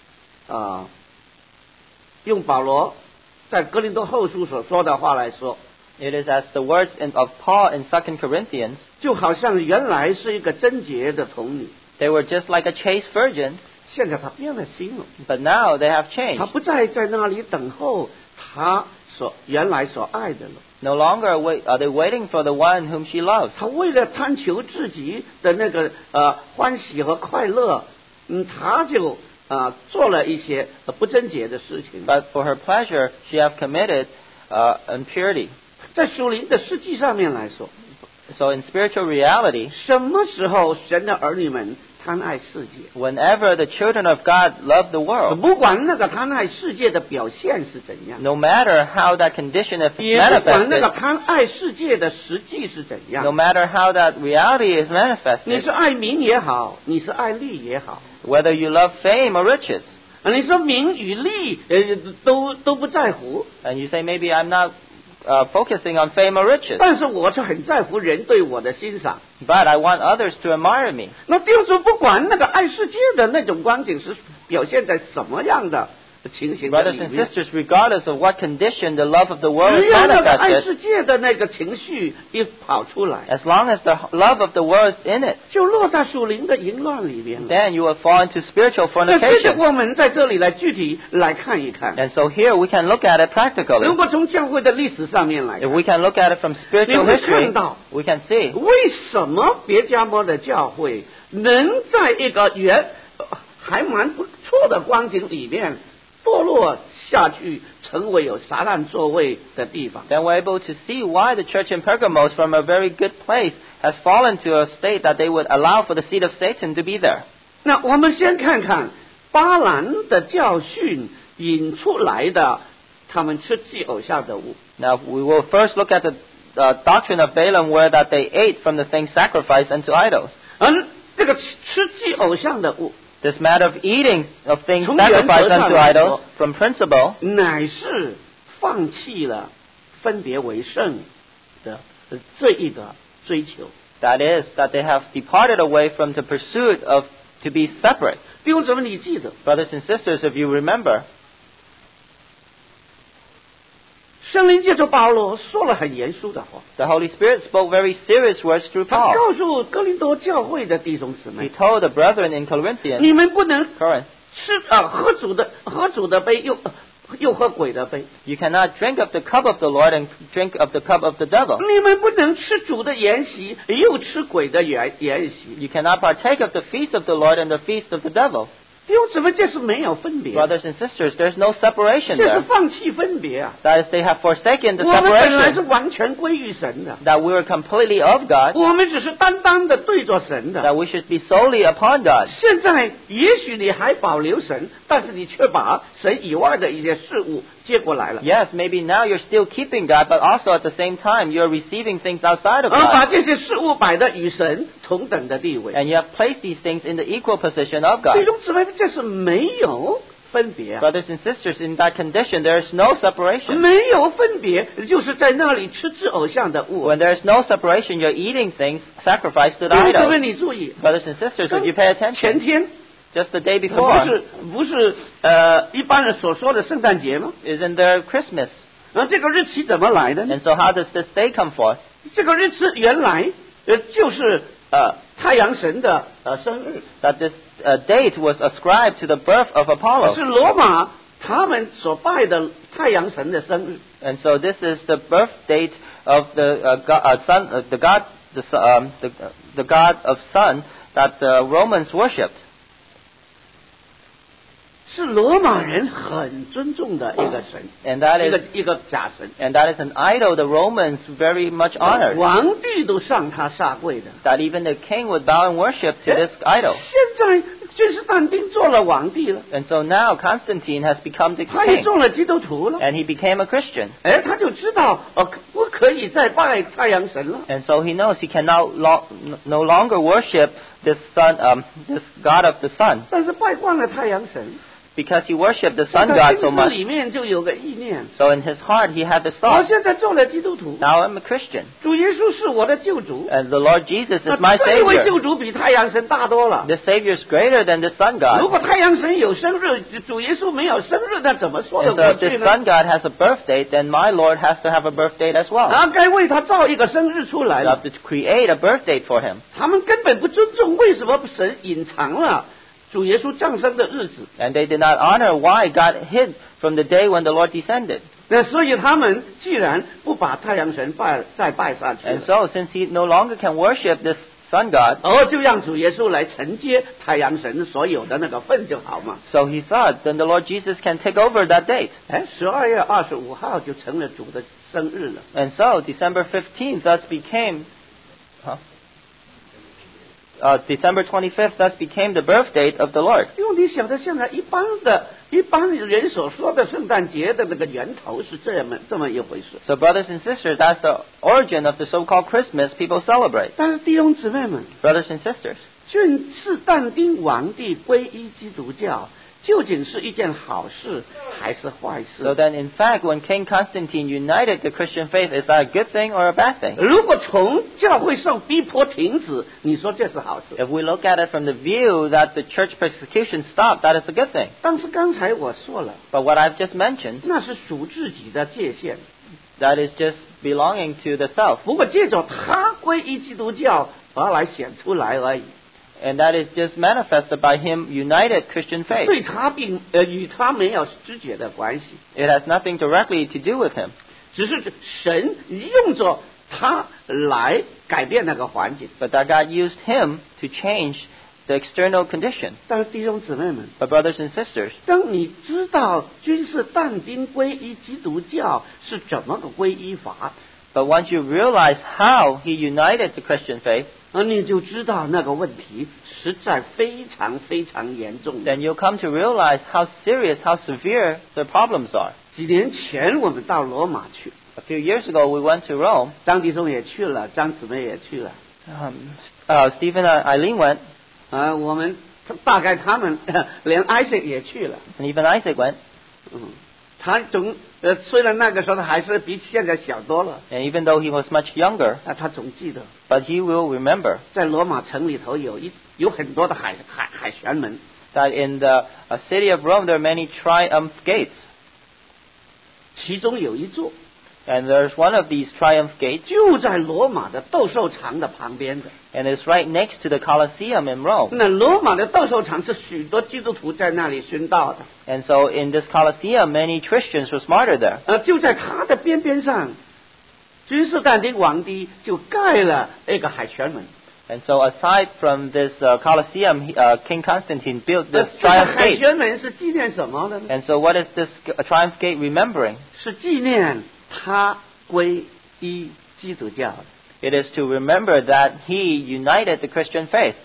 用保罗在哥林多后书所说的话来说， it is as the words of Paul in 2 Corinthians, 就好像原来是一个贞洁的童女， they were just like a chaste virgin, 现在她变了心了， but now they have 她 changed. 不再在那里等候她原来所爱的了。 No longer are they waiting for the one whom she loves. 她为了贪求自己的那个欢喜和快乐，她就做了一些不贞洁的事情。 But for her pleasure, she have committed impurity. 在属灵的实际上面来说， So in spiritual reality, 什么时候神的儿女们贪爱世界？ whenever the children of God love the world, 不管那个贪爱世界的表现是怎样， no matter how that condition is 也不管那个 manifested, 贪爱世界的实际是怎 no 样， matter how that reality is 你 manifested, 是爱名也好，你是爱利也好， whether you love fame or riches, 你说名与利都不在乎， and you say maybe I'm not focusing on fame or riches, 但是我是很在乎人对我的欣赏。 but I want others to admire me. 那就是不管那个爱世界的那种光景是表现在什么样的情形的 Brothers 里 and 面， sisters, regardless of what condition the love of the world 只 is 要那个爱 manifested, 世界的那个情绪一跑出来， as long as the love of the world is in it, 就落在属灵的淫乱里面了。 then you will fall into spiritual 那接着 fornication. 我们在这里来具体来看一看， And so here we can look at it 如 practically. 果从教会的历史上面来 If 看， we can look at it from spiritual 你会 history, 看到 we can see 为什么别迦摩的教会能在一个还蛮不错的光景里面堕落下去，成为有撒旦座位的地方。 then we're able to see why the church in Pergamos, from a very good place, has fallen to a state that they would allow for the seed of Satan to be there. 那我们先看看巴兰的教训引出来的，他们吃祭偶像的物。 Now, we will first look at the doctrine of Balaam, where that they ate from the things sacrificed unto idols. 而这个吃祭偶像的物， This matter of eating of things 从原则 sacrificed 上 unto 来说 idols, from principle, 乃是放弃了分别为圣的这一个追求。 that is, that they have departed away from the pursuit of to be separate. 弟兄姊妹，你记得 Brothers and sisters, if you remember, 圣灵借着保罗说了很严肃的话， the Holy Spirit spoke very serious words through 他 Paul. 告诉哥林多教会的弟兄姊 He 妹， told the brethren in Corinthians, 你们不能 Corinth, 喝主的杯，又喝鬼的杯； you cannot drink of the cup of the Lord and drink of the cup of the devil. 你们不能吃主的筵席，又吃鬼的筵席。 You cannot partake of the feast of the Lord and the feast of the devil. 弟兄姊妹，这是没有分别， Brothers and sisters, there's no separation 这是 there. 放弃分别啊！ That is, they have forsaken the 我们本来是 separation, 完全归于神的， that we are completely of God, 我们只是单单的对着神的。 that we should be solely upon God. 现在也许你还保留神，但是你却把神以外的一些事物接过来了， Yes, maybe now you're still keeping God, but also at the same time you're receiving things outside of 而把 God. 这些事物摆在与神同等的地位。 And you have placed these things in the equal position of 弟 God. 兄姊妹，这是没有分别啊， Brothers and sisters, in that condition, there is no separation. 没有分别，就是在那里吃制偶像的物。 When there is no separation, you're eating things sacrificed to the 弟兄姊妹， idols. 你注意， Brothers and sisters, would you pay 前 attention? 天 Just the day 不 before, 是一般人所说的圣诞节吗？ isn't there Christmas? 这个日期怎么来的呢？ And so how does this day come forth? 这个日子原来就是太阳神的生日， That this date was ascribed to the birth of Apollo. 是罗马他们所拜的太阳神的生日。 And so this is the birth date of the the God of sun that the Romans worshipped. 是罗马人很尊重的一个神， And that is 一个假神， and that is an idol the Romans very much honored. 皇帝都上他下跪的。 That even the king would bow and worship to this idol. 现在君士坦丁做了皇帝了， And so now Constantine has become the 他也 king. 做了基督徒了， And he became a Christian. 他就知道不可以再拜太阳神了。 And so he knows he can now no longer worship this this God of the sun. 但是拜惯了太阳神， Because he worshipped the 在 sun 他 god so 心思 much. 里面就有个意念， So in his heart he had this 我 thought, 现在做了基督徒， now I'm a Christian. 主耶稣是我的救主， And the Lord Jesus 那 is my 这一位 Savior. 救主比太阳神大多了。 The Savior is greater than the sun 如 god. 果太阳神有生日，主耶稣没有生日，那怎么说得 And so 过 if 去 this 呢？ sun god has a birth date, then my Lord has to have a birth date as well. 该为他造一个生日出来 You 了 have。to create a birth date for him. 他们根本不尊重，为什么神隐藏了主耶稣降生的日子？ And they did not honor why God hid from the day when the Lord descended. 那所以他们既然不把太阳神再拜下去 And 了， so since he no longer can worship this sun god, 就让主耶稣来承接太阳神所有的那个份就好嘛。 so he thought then the Lord Jesus can take over that date. 12月25号就成了主的生日了。 And so December 15th thus became December 25th thus became the birth date of the Lord. 因为你晓得，现在一般人所说的圣诞节的那个源头是这么一回事。 So brothers and sisters, that's the origin of the so-called Christmas people celebrate. 但是弟兄姊妹们， Brothers and sisters, 君士但丁皇帝皈依基督教， 究竟是一件好事还是坏 So 事？ then, in fact, when King Constantine united the Christian faith, is that a good thing or a bad thing? 如果从教会受逼迫停止，你说这是好事。 If we look at it from the view that the church persecution stopped, that is a good thing. 但是刚才我说了， But what I've just mentioned, 那是属自己的界限。 that is just belonging to the self. 不过借着他皈依基督教而来显出来而已， And that is just manifested by him united Christian faith. 对他与他没有直接的关系， It has nothing directly to do with him. 只是神用着他来改变那个环境。 But that God used him to change the external condition. 但是弟兄姊妹们， But brothers and sisters, 当你知道君士但丁皈依基督教是怎么个皈依法， but once you realize how he united the Christian faith, 你就知道那个问题实在非常非常严重的。 then you'll come to realize how serious, how severe the problems are. 几年前我们到罗马去， A few years ago, we went to Rome. 张弟兄也去了，张姊妹也去了。 Stephen and Eileen went, 我们大概他们连 Isaac 也去了。 and even Isaac went. 他虽然那个时候他还是比现在小多了， And even though he was much younger, 他总记得 but he will remember 在罗马城里头有很多的海旋门， that in the city of Rome there are many triumph gates. 其中有一座 And there's one of these triumph gates, 就在罗马的斗兽场的旁边的。 and it's right next to the Colosseum in Rome. 那罗马的斗兽场是许多基督徒在那里殉道的， And so in this Colosseum, many Christians were martyred there. 就在它的边上，君士但丁皇帝就盖了那个海旋门。 And so aside from this Colosseum, King Constantine built 这 this 个 triumph 海 gate. 旋门是纪念什么的呢？ And so what is this triumph gate remembering? 是纪念他皈依基督教的。 It is to remember that he united the Christian faith.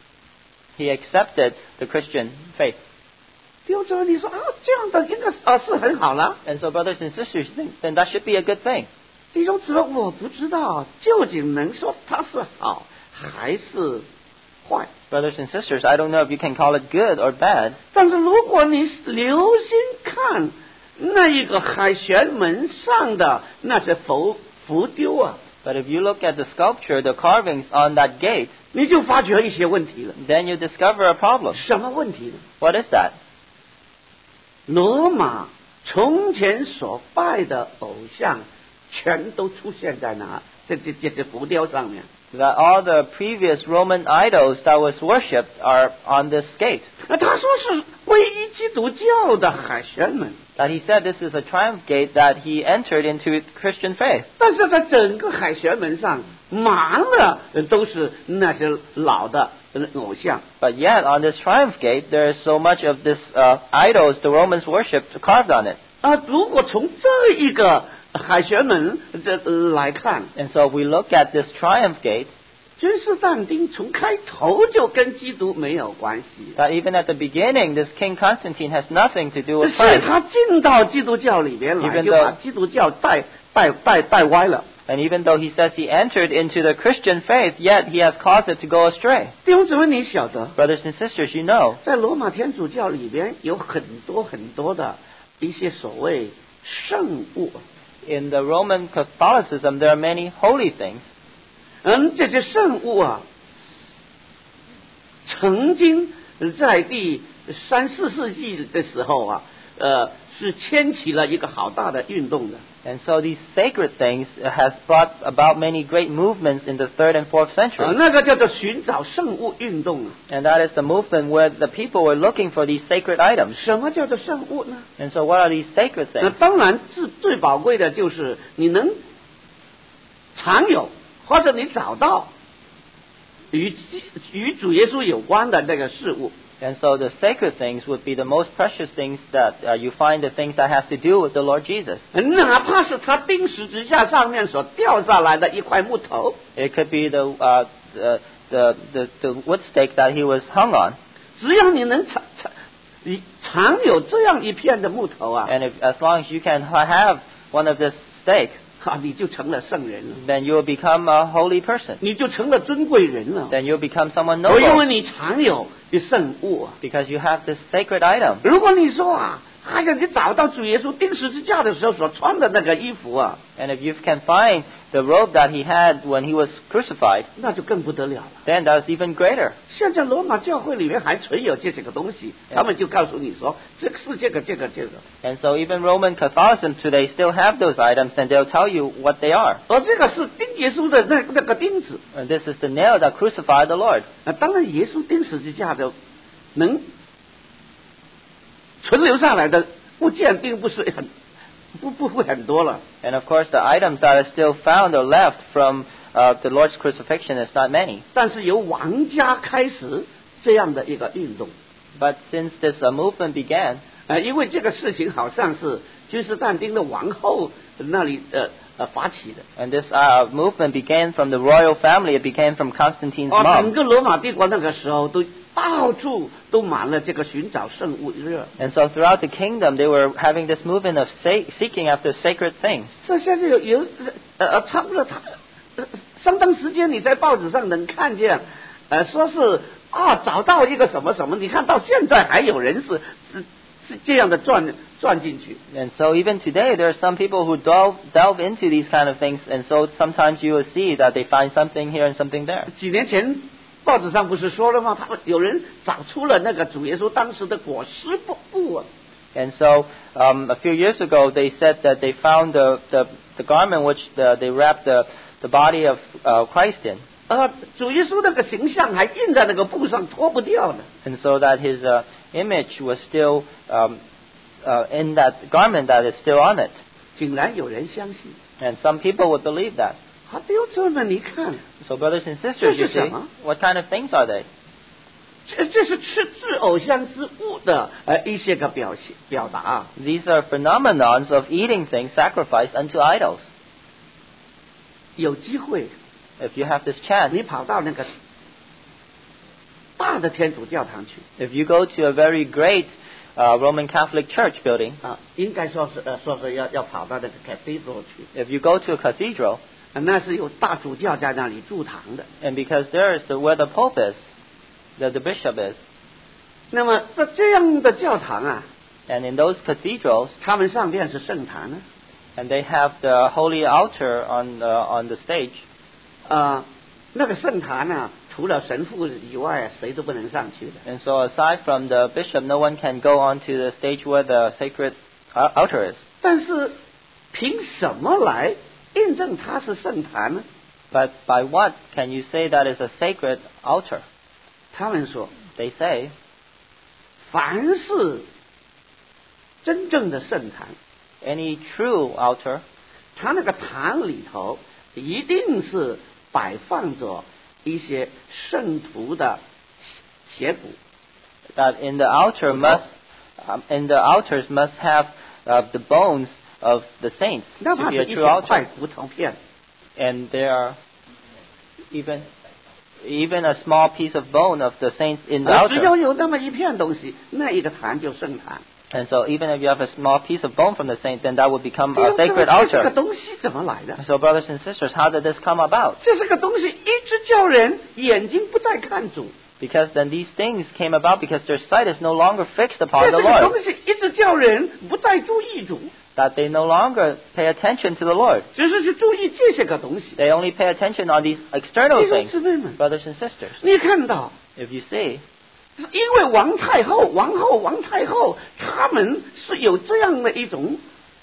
He accepted the Christian faith. 弟兄姊妹，你说这样的应该是很好了。 And so brothers and sisters, then that should be a good thing. 弟兄姊妹，我不知道究竟能说它是好还是坏。 Brothers and sisters, I don't know if you can call it good or bad. 但是如果你留心看那一个海旋门上的那些浮雕啊， But if you look at the sculpture, the carvings on that gate, 你就发觉一些问题了。 then you discover a problem. 什么问题呢？ What is that? 罗马从前所拜的偶像，全都出现在哪？这些浮雕上面。 That all the previous Roman idols that was worshipped are on this gate. 他说是皈依基督教的海旋门， That he said this is a triumph gate that he entered into Christian faith. 但是在整个海旋门上满了都是那些老的偶像。 But yet, on this triumph gate, there is so much of this idols the Romans worshipped carved on it. 如果从这一个海旋门来看， And so if we look at this triumph gate, 君士但丁从开头就跟基督没有关系， that even at the beginning, this King Constantine has nothing to do with 所以 Christ. 他进到基督教里面来， Even 就 though- 把基督教带歪了。 And even though he says he entered into the Christian faith, yet he has caused it to go astray. 弟兄姊妹，你晓得， Brothers and sisters, you know, 在罗马天主教里边有很多的一些所谓圣物。 in the Roman Catholicism, there are many holy things. 这些圣物曾经在第3、4世纪的时候是牵起了一个好大的运动的。 And so these sacred things has brought about many great movements in the 3rd and 4th century. 那个叫做寻找圣物运动。 And that is the movement where the people were looking for these sacred items. 什么叫做圣物呢？ And so what are these sacred things? 当然最宝贵的就是你能常有或者你找到与主耶稣有关的那个事物。 And so the sacred things would be the most precious things that you find the things that have to do with the Lord Jesus. 哪怕是他钉十字架上面所掉下来的一块木头， It could be the wood stake that he was hung on. 只要你能常有这样一片的木头 And as long as you can have one of this stake, 你就成了圣人了， then you will become a holy person. 你就成了尊贵人了。 Then you'll become someone 因为 noble. 你常有的圣物啊。 because you have this sacred item. 如果你说啊，哎呀，你找到主耶稣钉十字架的时候所穿的那个衣服啊， And if you can find the robe that he had when he was crucified, 那就更不得了了。 then that's even greater. 现在罗马教会里面还存有这些个东西，他们就告诉你说，这个是这个。 And so even Roman Catholicism today still have those items, and they'll tell you what they are. 而这个是钉耶稣的那个钉子。 And this is the nail that crucified the Lord. 当然耶稣钉十字架的能存留下来的物件并不是不会很多了。 And of course, the items that are still found or left from the Lord's crucifixion is not many. 但是由王家开始这样的一个运动， But since this movement began, 因为这个事情好像是君士坦丁的王后那里发起的。 and this movement began from the royal family, it began from Constantine's 整 mom. 个罗马帝国那个时候都到处都满了这个寻找圣物热。 And so throughout the kingdom, they were having this movement of seeking after sacred things. 这现在有差不多相当时间，你在报纸上能看见，说是找到一个什么什么，你看到现在还有人是这样的钻进去。 And so even today, there are some people who delve into these kind of things, and so sometimes you will see that they find something here and something there. 几年前报纸上不是说了吗？他们有人找出了那个主耶稣当时的裹尸布啊。 And so a few years ago, they said that they found the garment which they wrapped the body of Christ in. 主耶稣那个形象还印在那个布上，脱不掉的。 And so that his image was still in that garment, that is still on it. 竟然有人相信。 And some people would believe that. 好，弟兄姊妹，你看， So brothers and sisters, you see, what kind of things are they? 这是吃制偶像之物的一些个表达。 These are phenomenons of eating things sacrificed unto idols. 有机会， If you have this chance, 你跑到那个大的天主教堂去 if you go to a very great Roman Catholic church building, 应该说是要跑到那个 cathedral 去。 if you go to a cathedral, 那是有大主教在那里驻堂的。 and because there is where the Pope is, the bishop is, 那么在这样的教堂啊， and in those cathedrals, 他们上面是圣坛呢。 and they have the holy altar on the stage. 那个圣坛呢，除了神父以外，谁都不能上去的。 And so aside from the bishop, no one can go onto the stage where the sacred altar is. 但是凭什么来印证它是圣坛呢？ But by what can you say that is a sacred altar? 他们说， They say, 凡是真正的圣坛， any true altar, 它那个坛里头一定是摆放着一些圣徒的血骨。 that in the altar in the altars must have the bones of the saints 哪 to 怕 be 是 a 一 true 小块 altar. 骨头片， And there are even a small piece of bone of the saints in the 只要 altar. 有那么一片东西，那一个坛就圣坛。 And so even if you have a small piece of bone from the saint, then that would become 这 a sacred 个 altar. 东西怎么来的？ So brothers and sisters, how did this come about? 这是个东西，一直叫人眼睛不再看主。 Because then these things came about because their sight is no longer fixed 这 upon 是 the 个 Lord. 东西，一直叫人不再注意主， That they no longer pay attention to the Lord. 只是去注意这些个东西。 They only pay attention on these external 弟兄 things. 姊妹们， Brothers and sisters, 你看到， if you see, 因为王太后、王太后，他们是有这样的一种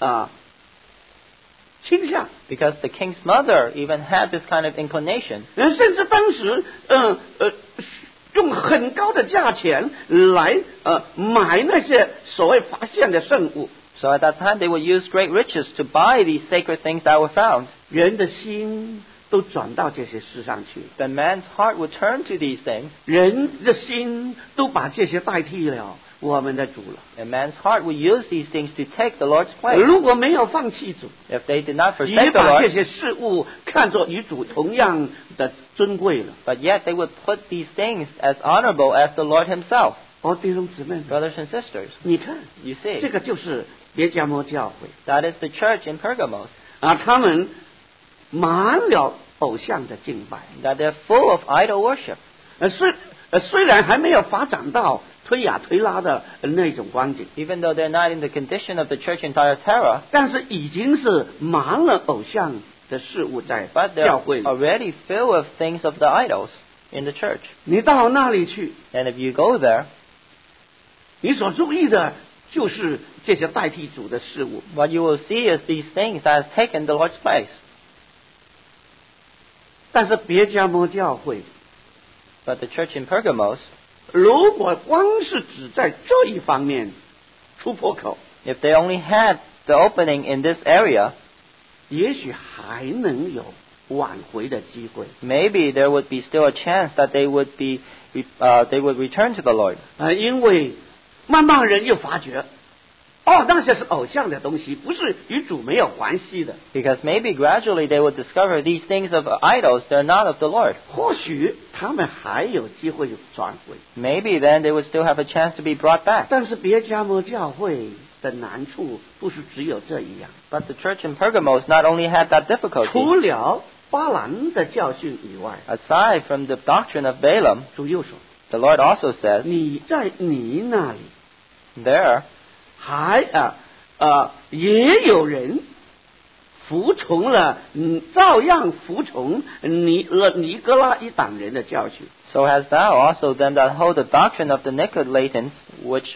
倾向。 because the king's mother even had this kind of inclination, 甚至当时，用很高的价钱来买那些所谓发现的圣物。 so at that time they would use great riches to buy these sacred things that were found. 人的心都转到这些事上去， Then man's heart would turn to these things, 人的心都把这些代替了我们的主了。 and man's heart would use these things to take the Lord's place. 如果没有放弃主， If they did not 也 forsake the 把这 Lord, 些事物看作与主同样的尊贵了。 but yet they would put these things as honorable as the Lord himself. 弟兄姊妹们， Brothers and sisters, 你看， you 这 see, 个就是别迦摩教会 that is the church in Pergamos, 他们满了偶像的敬拜。 that they're full of idol worship. 虽然还没有发展到推雅推拉的那种光景， Even though they're not in the condition of the church in Thyatira, 但是已经是满了偶像的事物在 but they're 教会里。 already filled with things of the idols in the church. 你到那里去， And if you go there, 你所注意的就是这些代替主的事物。 what you will see is these things that has taken the Lord's place. 但是别迦摩教会， But the church in Pergamos, 如果光是只在这一方面出破口， if they only had the opening in this area, 也许还能有挽回的机会。 maybe there would be still a chance that they would return to the Lord. 因为慢慢人又发觉，那些是偶像的东西，不是与主没有关系的。 Because maybe gradually they would discover these things of idols, they're not of the Lord. 或许他们还有机会转回。 Maybe then they would still have a chance to be brought back. 但是别迦摩教会的难处不是只有这一样， But the church in Pergamos not only had that difficulty, 除了巴兰的教训以外， aside from the doctrine of Balaam, 主又说， the Lord also says, 你在你那里 there 也有人服从了，照样服从尼哥拉一党人的教训。 so hast thou also them that hold the doctrine of the Nicolaitans, which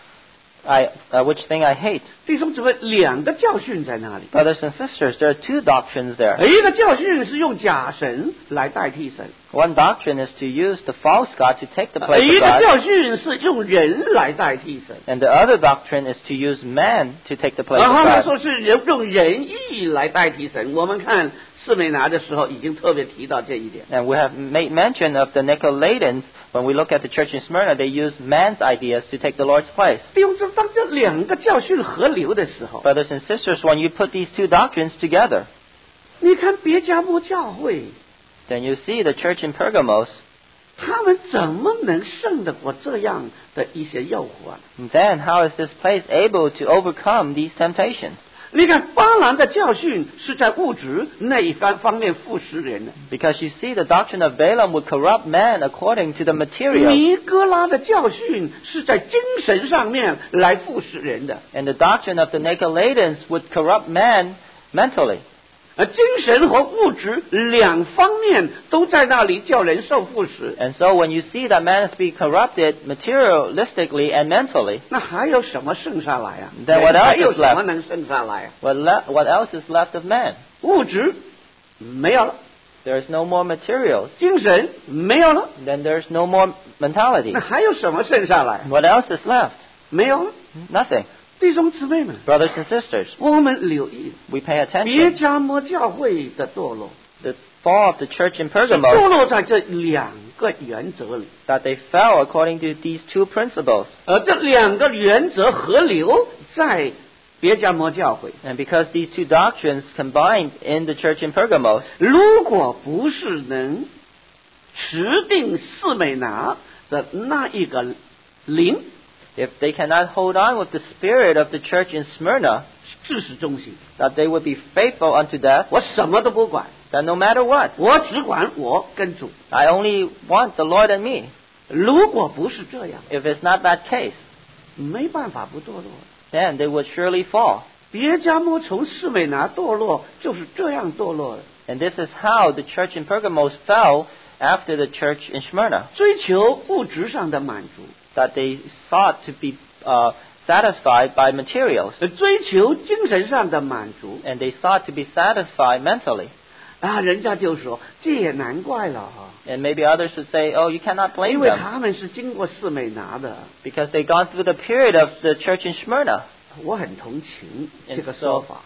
thing I hate. 弟兄姊妹，两个教训在那里。 Brothers and sisters, there are two doctrines there. 一个教训是用假神来代替神， One doctrine is to use the false god to take the place 一 of 个 God, 教训是用人来代替神。 and the other doctrine is to use man to take the place 然 of 后他 God. 说是用仁义来代替神。我们看士美拿的时候已经特别提到这一点。 And we have made mention of the Nicolaitans. When we look at the church in Smyrna, they use man's ideas to take the Lord's place. 弟兄姊妹，当这两个教训合流的时候， Brothers and sisters, when you put these two doctrines together, 你看别迦摩教会， then you see the church in Pergamos, 他们怎么能胜得过这样的一些诱惑呢？ then how is this place able to overcome these temptations? 你看巴兰的教训是在物质那一方面腐蚀人的， Because you see the doctrine of Balaam would corrupt man according to the material, 尼哥拉的教训是在精神上面来腐蚀人的。 and the doctrine of the Nicolaitans would corrupt man mentally. 精神和物质两方面都在那里叫人受腐蚀。 And so when you see that man is being corrupted materialistically and mentally, 那还有什么剩下来啊？ Then what else 还有 is 什 left? 么能剩下来啊？ what else is left of man? 物质没有了， There is no more materials. 精神没有了， Then there's no more mentality. 那还有什么剩下来？ What else is left? 没有了。 Nothing. 弟兄姊妹们， Brothers and sisters, 我们留意 we pay 别 attention. 迦摩教会的堕落， The fall of the church in 是 Pergamos, 堕落在这两个原则里， that they fell according to these two principles. 而这两个原则合流在别迦摩教会。 And because these two doctrines combined in the church in Pergamos, 如果不是能持定士美拿的那一个灵， if they cannot hold on with the spirit of the church in Smyrna, 至始忠心， that they would be faithful unto death, 我什么都不管， that no matter what, 我只管我跟主。 I only want the Lord and me. 如果不是这样， If it's not that case, 没办法不堕落。 then they would surely fall. 别迦摩从士美拿堕落，就是这样堕落的。 And this is how the church in Pergamos fell after the church in Smyrna, 追求物质上的满足， that they sought to be satisfied by materials, 追求精神上的满足 and they sought to be satisfied mentally. 人家就说这也难怪了哈， And maybe others would say, oh, you cannot 因 blame 为 them 他们是经过士美拿的。 because they've gone through the period of the church in Smyrna. 我很同情 And 这个说法，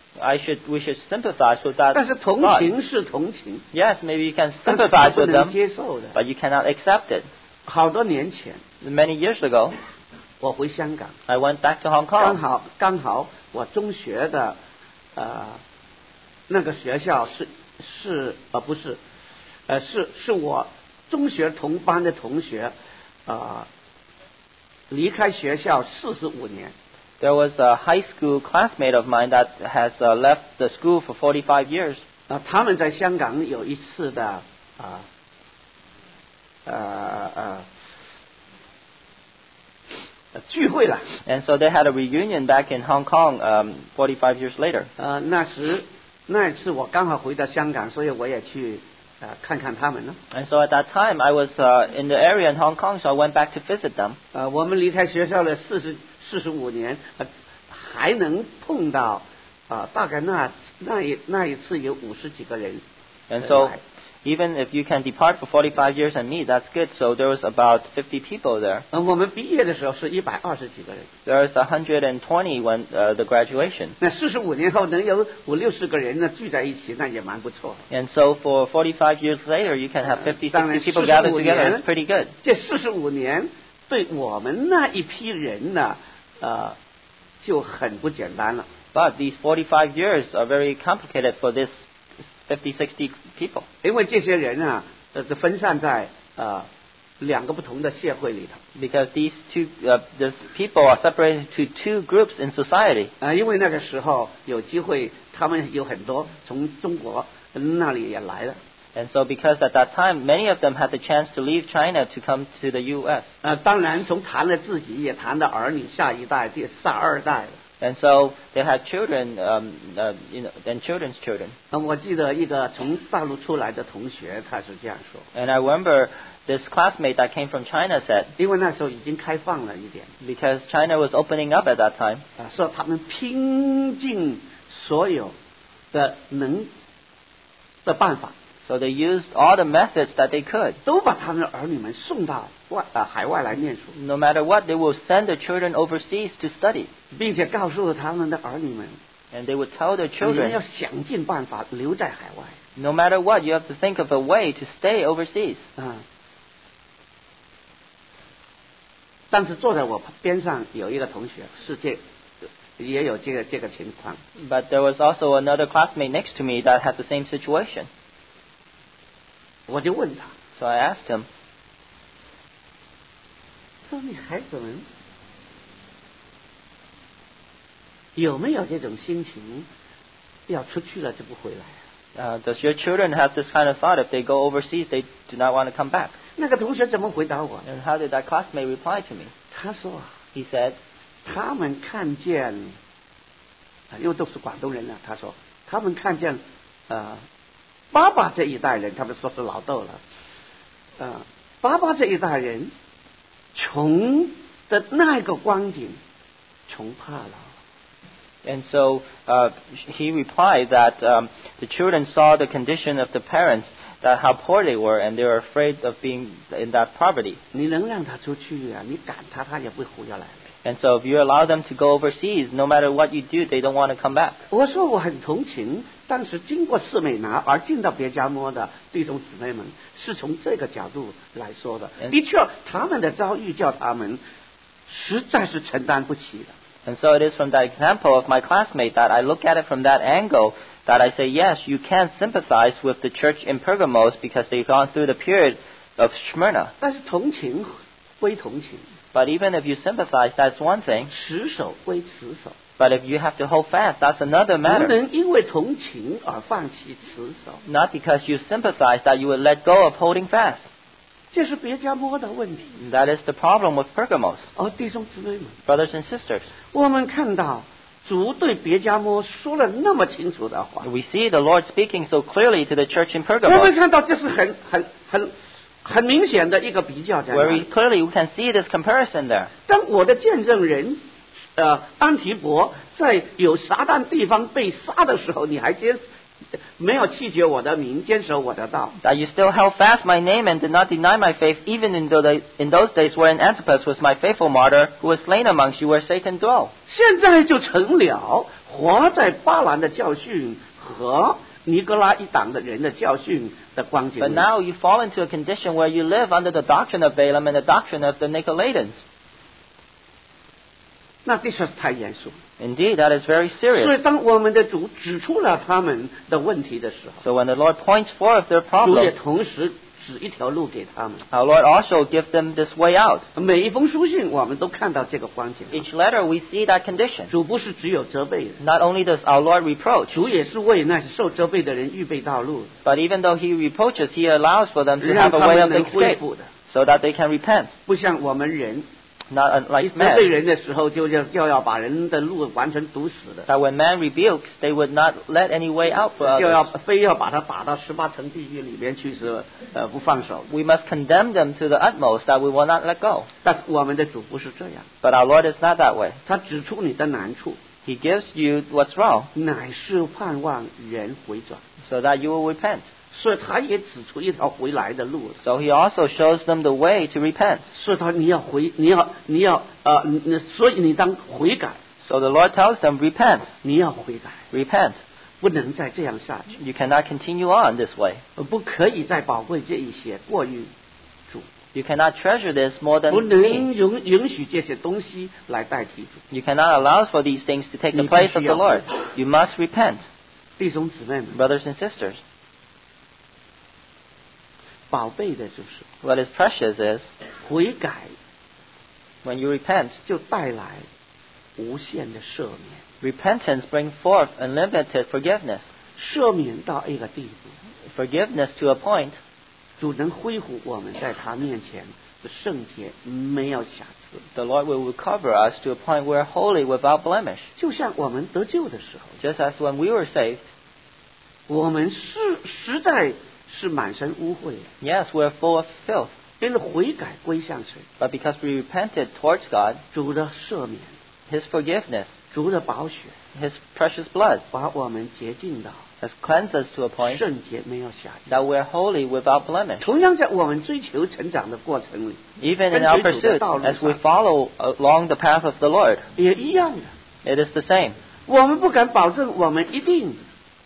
we should sympathize with that 但是同 thought. 情是同情， Yes, maybe you can 但是 sympathize 不 with 能 them, 接受的。 but you cannot accept it. 好多年前， Many years ago, 我回香港， I went back to Hong 刚 Kong. 好我中学的那个学校不是是我中学同班的同学离开学校45年。 There was a high school classmate of mine that has left the school for 45 years. 他们在香港有一次的会了。 And so they had a reunion back in Hong Kong 45 years later. 那次我刚好回到香港，所以我也去看看他们了。 And so at that time, I was in the area in Hong Kong, so I went back to visit them. 我们离开学校了45年，还能碰到大概那一次有50几个人。 And so even if you can depart for 45 years and meet, that's good. So there was about 50 people there. 我们毕业的时候是120几个人。 There was 120 when the graduation. 那45年后能有50-60个人呢聚在一起，那也蛮不错。 And so for 45 years later, you can have 50-60 people gathered together. It's pretty good. 这45年对我们那一批人呢，就很不简单了。 But these 45 years are very complicated for this 50-60 people. 因为这些人啊，分散在2个不同的社会里头。 Because these people are separated to 2 groups in society. 因为那个时候有机会，他们有很多从中国那里也来了。 And so because at that time, many of them had the chance to leave China to come to the U.S. 当然从谈了自己，也谈到儿女下一代、第2代了。 And so they had children, and children's children. 我记得一个从大陆出来的同学，他是这样说。 And I remember this classmate that came from China said, 因为那时候已经开放了一点。 because China was opening up at that time. 说他们拼尽所有的办法。 So they used all the methods that they could. 都把他们的儿女们送到海外来念书。 No matter what, they will send the children overseas to study. 并且告诉他们的儿女们 And they would tell their 你们要 children, 想尽办法留在海外。 no matter what, you have to think of a way to stay overseas. 但是坐在我边上有一个同学也有这个情况。 But there was also another classmate next to me that had the same situation. 我就问他， So I asked him, 说你孩子们有没有这种心情，要出去了就不回来？ does your children have this kind of thought? If they go overseas, they do not want to come back. 那个同学怎么回答我？ And how did that classmate reply to me? 他说 He said, 他们看见，因为都是广东人了，他说他们看见爸爸这一代人，他们说是老豆了，爸爸这一代人穷的那个光景，穷怕了。 And so he replied that the children saw the condition of the parents, that how poor they were, and they were afraid of being in that poverty. 你能让他出去啊？你赶他，他也不会回来。 And so if you allow them to go overseas, no matter what you do, they don't want to come back. 我说我很同情，但是经过士美拿而进到别家摸的弟兄姊妹们，是从这个角度来说的。的确，他们的遭遇叫他们实在是承担不起的。 And so it is from that example of my classmate that I look at it from that angle that I say, yes, you can sympathize with the church in Pergamos because they've gone through the period of Smyrna. 但是同情归同情。 But even if you sympathize, that's one thing. 持守归持守。 But if you have to hold fast, that's another 不 matter. 能因为同情而放弃持守。 Not because you sympathize that you would let go of holding fast. 这是别家摸的问题。 That is the problem with Pergamos. 弟兄姊妹们， Brothers and sisters, 我们看到主对别家摸说了那么清楚的话， we see the Lord speaking so clearly to the church in 我们 Pergamos. 看到这是很明显的一个比较在哪 Very 里。 clearly we can see this comparison there. 当我的见证人安提伯在有撒旦地方被杀的时候，你还没有弃绝我的名，坚守我的道。 That you still held fast my name and did not deny my faith, even in those days wherein Antipas was my faithful martyr, who was slain amongst you where Satan dwelt. 现在就成了活在巴兰的教训和尼哥拉一党的人的教训的光景。 But now you fall into a condition where you live under the doctrine of Balaam and the doctrine of the Nicolaitans. 那这是太严肃。 Indeed, that is very 所 serious. 以当我们的主指出了他们的问题的时候， So when the Lord points forth their 主也 problem, 同时指一条路给他们。 our Lord also gives them this way out. 每一封书信我们都看到这个光景。 Each letter we see that condition. 主不是只有责备的， Not only does our Lord reproach, 主也是为那些受责备的人预备道路， but even though He reproaches, He allows for them to 让 have 他 a way 们 of 能恢 escape 复的。 so that they can repent. 不像我们人， not unlike 得罪 man. 人的时候就要把人的路完全堵死的， That when man rebukes, they would not let any way out for 就要 others. 非要把他打到18层地狱里面去是不放手。 We must condemn them to the utmost, that we will not let go. 但是我们的主不是这样， But our Lord is not that way. 他指出你的难处， He gives you what's wrong, 乃是盼望人回转， so that you will repent. 所以他也指出一条回来的路。 So he also shows them the way to repent. 所以他你要所以你当悔改， So the Lord tells them, repent, 你要悔改， repent. 不能再这样下去， You cannot continue on this way. 不可以再宝贵这一些过于主， You cannot treasure this more 不 than 能 me. 允许这些东西来代替主。 You cannot allow for these things to take the place of the Lord. You must repent, 弟兄姊妹们， brothers and sisters. 宝贝的就是 What is precious is, 悔改 when you repent, 就带来无限的赦免， repentance brings forth unlimited forgiveness. 赦免到一个地步， Forgiveness to a point, 主能恢复我们在他面前的圣洁，没有瑕疵。 the Lord will recover us to a point where holy without blemish. 就像我们得救的时候， Just as when we were saved, 我们实在是满身污秽的， yes, we're full of filth. 因为悔改归向谁？ But because we repented towards God, 主的赦免， His forgiveness, 主的宝血， His precious blood 把我们洁净到 has cleansed us to a point 圣洁，没有瑕疵。 that we're holy without blemish. 同样，在我们追求成长的过程里， Even in our pursuit, as we follow along the path of the Lord, 也一样的。 it is the same. 我们不敢保证我们一定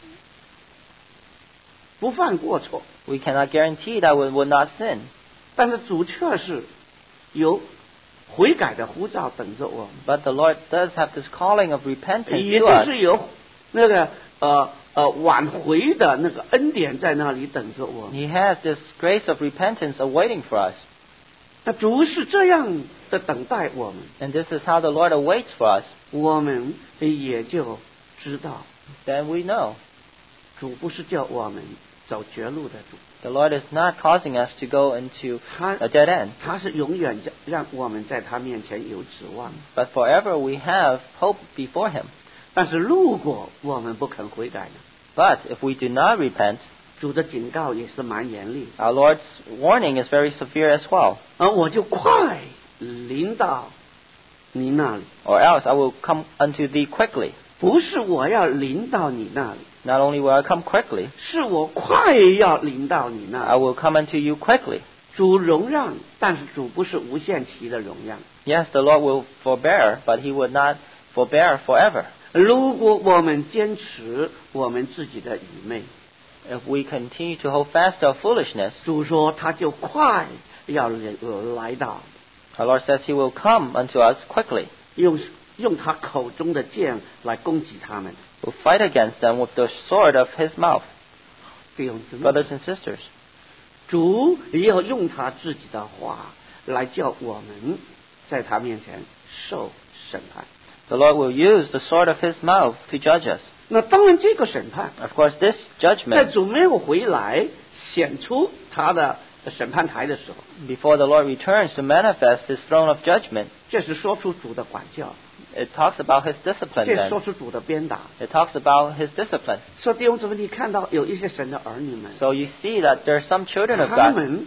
不犯过错， We cannot guarantee that we will not sin. 但是主确是有悔改的呼召等着我们， But the Lord does have this calling of repentance 也 to 就 us. 是有那个挽回的那个恩典在那里等着我们。 He has this grace of repentance awaiting for us. 那主是这样的等待我们， And this is how the Lord awaits for us. 我们也就知道， Then we know. 主不是叫我们走绝路的主， The Lord is not causing us to go into 他 a dead end. 他是永远让我们在他面前有指望。 But forever we have hope before Him. 但是如果我们不肯悔改呢？ But if we do not repent, 主的警告也是蛮严厉， our Lord's warning is very severe as well. 而我就快临到你那里， Or else I will come unto thee quickly. 不是我要临到你那里， Not only will I come quickly, 是我快要临到你那 I 里。 will come unto you quickly. 主容让，但是主不是无限期的容让。 Yes, the Lord will forbear, but He would not forbear forever. 如果我们坚持我们自己的愚昧， If we continue to hold fast to our foolishness, 主说他就快要来到， our Lord says He will come unto us quickly. 用他口中的剑来攻击他们。 Will fight against them with the sword of His mouth. 弟兄姊妹， Brothers and sisters, 主也要用他自己的话来叫我们在他面前受审判。 the Lord will use the sword of His mouth to judge us. 那当然，这个审判 Of course, this 在 judgment, 主没有回来显出他的审判台的时候， before the Lord returns to manifest His throne of judgment, 这是说出主的管教， it talks about His discipline 这 then. 说出主的鞭打。 It talks about His discipline. 所以弟兄姊妹，你看到有一些神的儿女们， So you see that there are some children of 他 God 们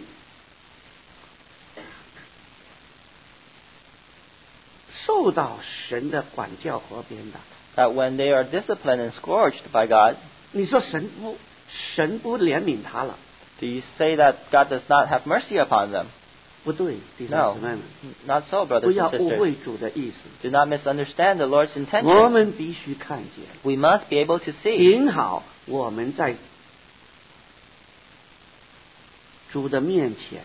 受到神的管教和鞭打。 that when they are disciplined and scourged by God, 你说神不怜悯他了？ do you say that God does not have mercy upon them? 不对，弟兄 No, 姊妹们， not so, 不 brothers 要 and 误 sisters. 会主的意思。 Do not misunderstand the Lord's 我 intention. 们必须看见， We must be able to see 挺好我们在主的面前，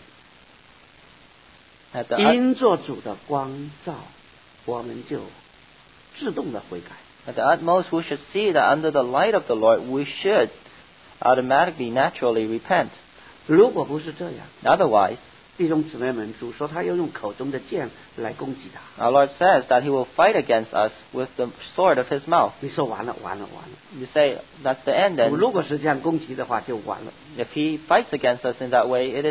at the, 因着主的光照，我们就自动的悔改。 at the utmost we should see that under the light of the Lord we should automatically, naturally repent. 如果不是这样， Otherwise, 弟兄姊妹们，主说他要用口中的剑来攻击他。 our Lord says that He will fight against us with the sword of His mouth. 你说完了，完了，完了。 You say that's the end, 主 then 如果是这样攻击的话，就完了。 if He fights against us in that way, it is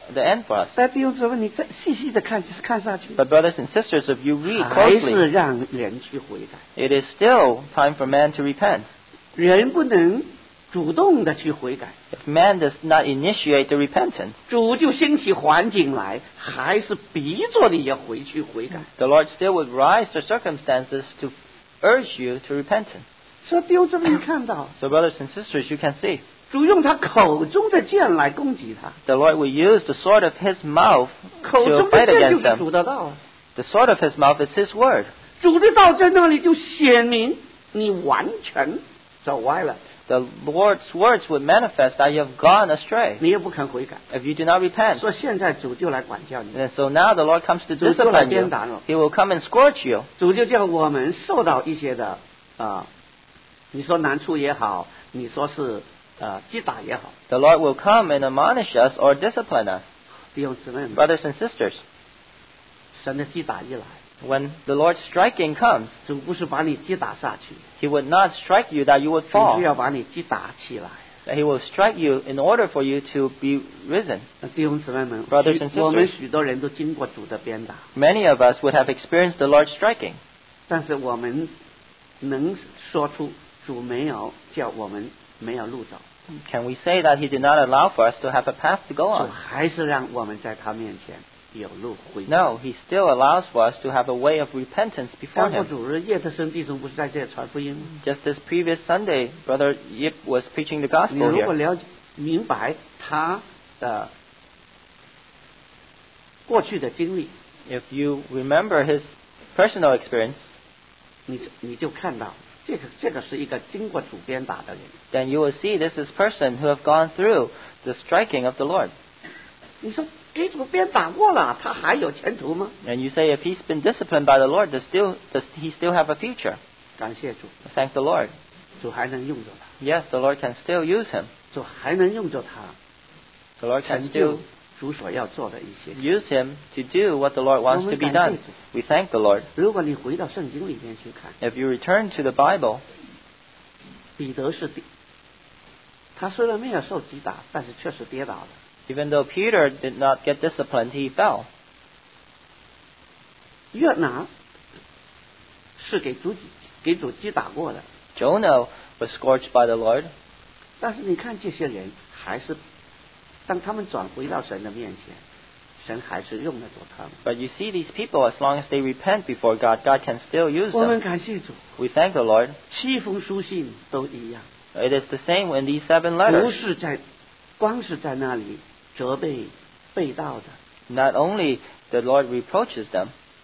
the end for us. 但弟兄姊妹，你再细细的看下去， But brothers and sisters, if you read 还是 closely, 让人去悔改。 it is still time for man to repent. 人不能主动的去悔改， If man does not initiate the repentance, 主就兴起环境来，还是逼着你要回去悔改。 the Lord still would rise to circumstances to urge you to repentance. 所以弟兄姊妹，你看到 So brothers and sisters, you can see, 主用他口中的剑来攻击他， the Lord will use the sword of his mouth 口 to 中的 fight 剑就 against 是 them. 主的道啊。 The sword of his mouth is his word. 主的道在那里就显明你完全走歪了， The Lord's words would manifest that you have gone astray 你也不肯悔改。 if you do not repent. 所以现在主就来管教你， And so now the Lord comes to 主就来 discipline 鞭 you. 打了， He will come and scourge you. 主就叫我们受到一些的你说难处也好，你说是击打也好， The Lord will come and admonish us or discipline us. 弟兄姊妹们， Brothers and sisters, 神的击打一来， when the Lord's striking comes, 主不是把你击打下去， He would not strike you that you would 主 fall. 是要把你击打起来。 That He will strike you in order for you to be risen. 弟兄姊妹们， Brothers and sisters 我们许多人都经过主的鞭打， Many of us would have experienced the Lord's striking. 但是我们能说出主没有叫我们没有路走， Can we say that He did not allow for us to have a path to go 主 on? 还是让我们在他面前有路回。 No, He still allows for us to have a way of repentance before 刚过 Him. 主日，叶特生弟兄不是在这里传福音吗？ Just this previous Sunday, Brother Yip was preaching the 你 gospel 如果 here. 了解明白他的过去的经历， If you remember his personal experience, 你就看到这个是一个经过主鞭打的人。 then you will see this is person who have gone through the striking of the Lord. 你说给主鞭打过了，他还有前途吗？ And you say if he's been disciplined by the Lord, does he still have a future? 感谢主， Thank the Lord. 主还能用着他， Yes, the Lord can still use him. 主还能用着他 The Lord 成 can 就 still 主所要做的一些。 use him to do what the Lord wants to be done. We thank the Lord. 如果你回到圣经里面去看， If you return to the Bible, 彼得他虽然没有受击打，但是确实跌倒了。 even though Peter did not get disciplined, he fell. 约拿是给主击打过的， Jonah was scourged by the Lord. 但是你看这些人还是，当他们转回到神的面前，神还是用得着他们。 But you see these people, as long as they repent before God, God can still use 我们 them. 感谢主， We thank the Lord. 7封书信都一样， It is the same in these 7 不 letters. 是光是在那里责备被盗的， Not only the Lord reproaches them,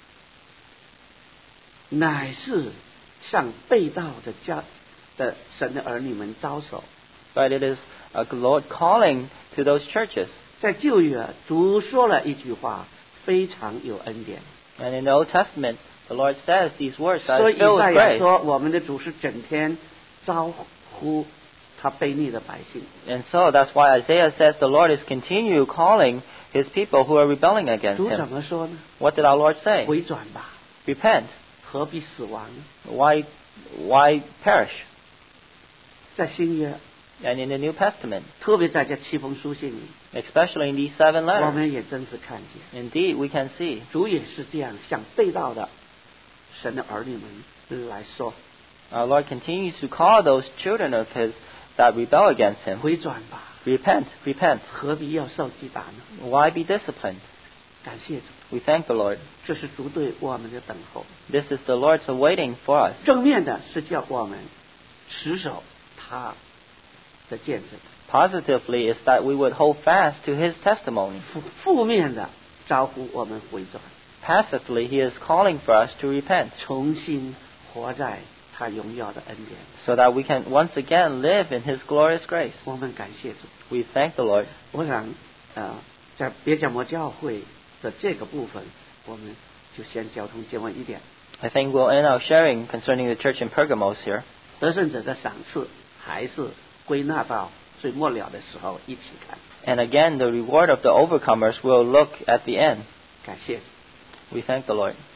乃是向被盗的神的儿女们招手。 but it is the Lord calling to those churches. 在旧约，主说了一句话，非常有恩典。 And in the Old Testament, the Lord says these words that 所 are 以以 filled 赛 with 亚 grace. 说，我们的主是整天招呼他悖逆的百姓。 And so that's why Isaiah says the Lord is continue calling his people who are rebelling against 主怎 him. 么说呢？ What did our Lord say? 回转吧， Repent. 何必死亡呢？ Why perish? 在新约， And in the New Testament, 特别在这7封书信里， especially in these 7 我 letters, 们也真是看见， indeed we can see 主也是这样向被盗的神的儿女们来说： our Lord continues to call those children of his that rebel against him. 回转吧， Repent, repent. 何必要受击打呢？ Why be disciplined? 感谢主， We thank the Lord. 这是主对我们的等候。 This is the Lord's awaiting for us. 正面的是叫我们持守他的见证， Positively is that we would hold fast to his testimony. 负面的招呼我们回转， Passively, he is calling for us to repent 重新活在他荣耀的恩典。 so that we can once again live in his glorious grace. 我们感谢主。 We thank the Lord. 我想，在别迦摩教会的这个部分，我们就先交通结尾一点。 I think we'll end our sharing concerning the church in Pergamos here. 得胜者的赏赐还是归纳到最末了的时候一起看。 And again, the reward of the overcomers will look at the end. 感谢。 We thank the Lord.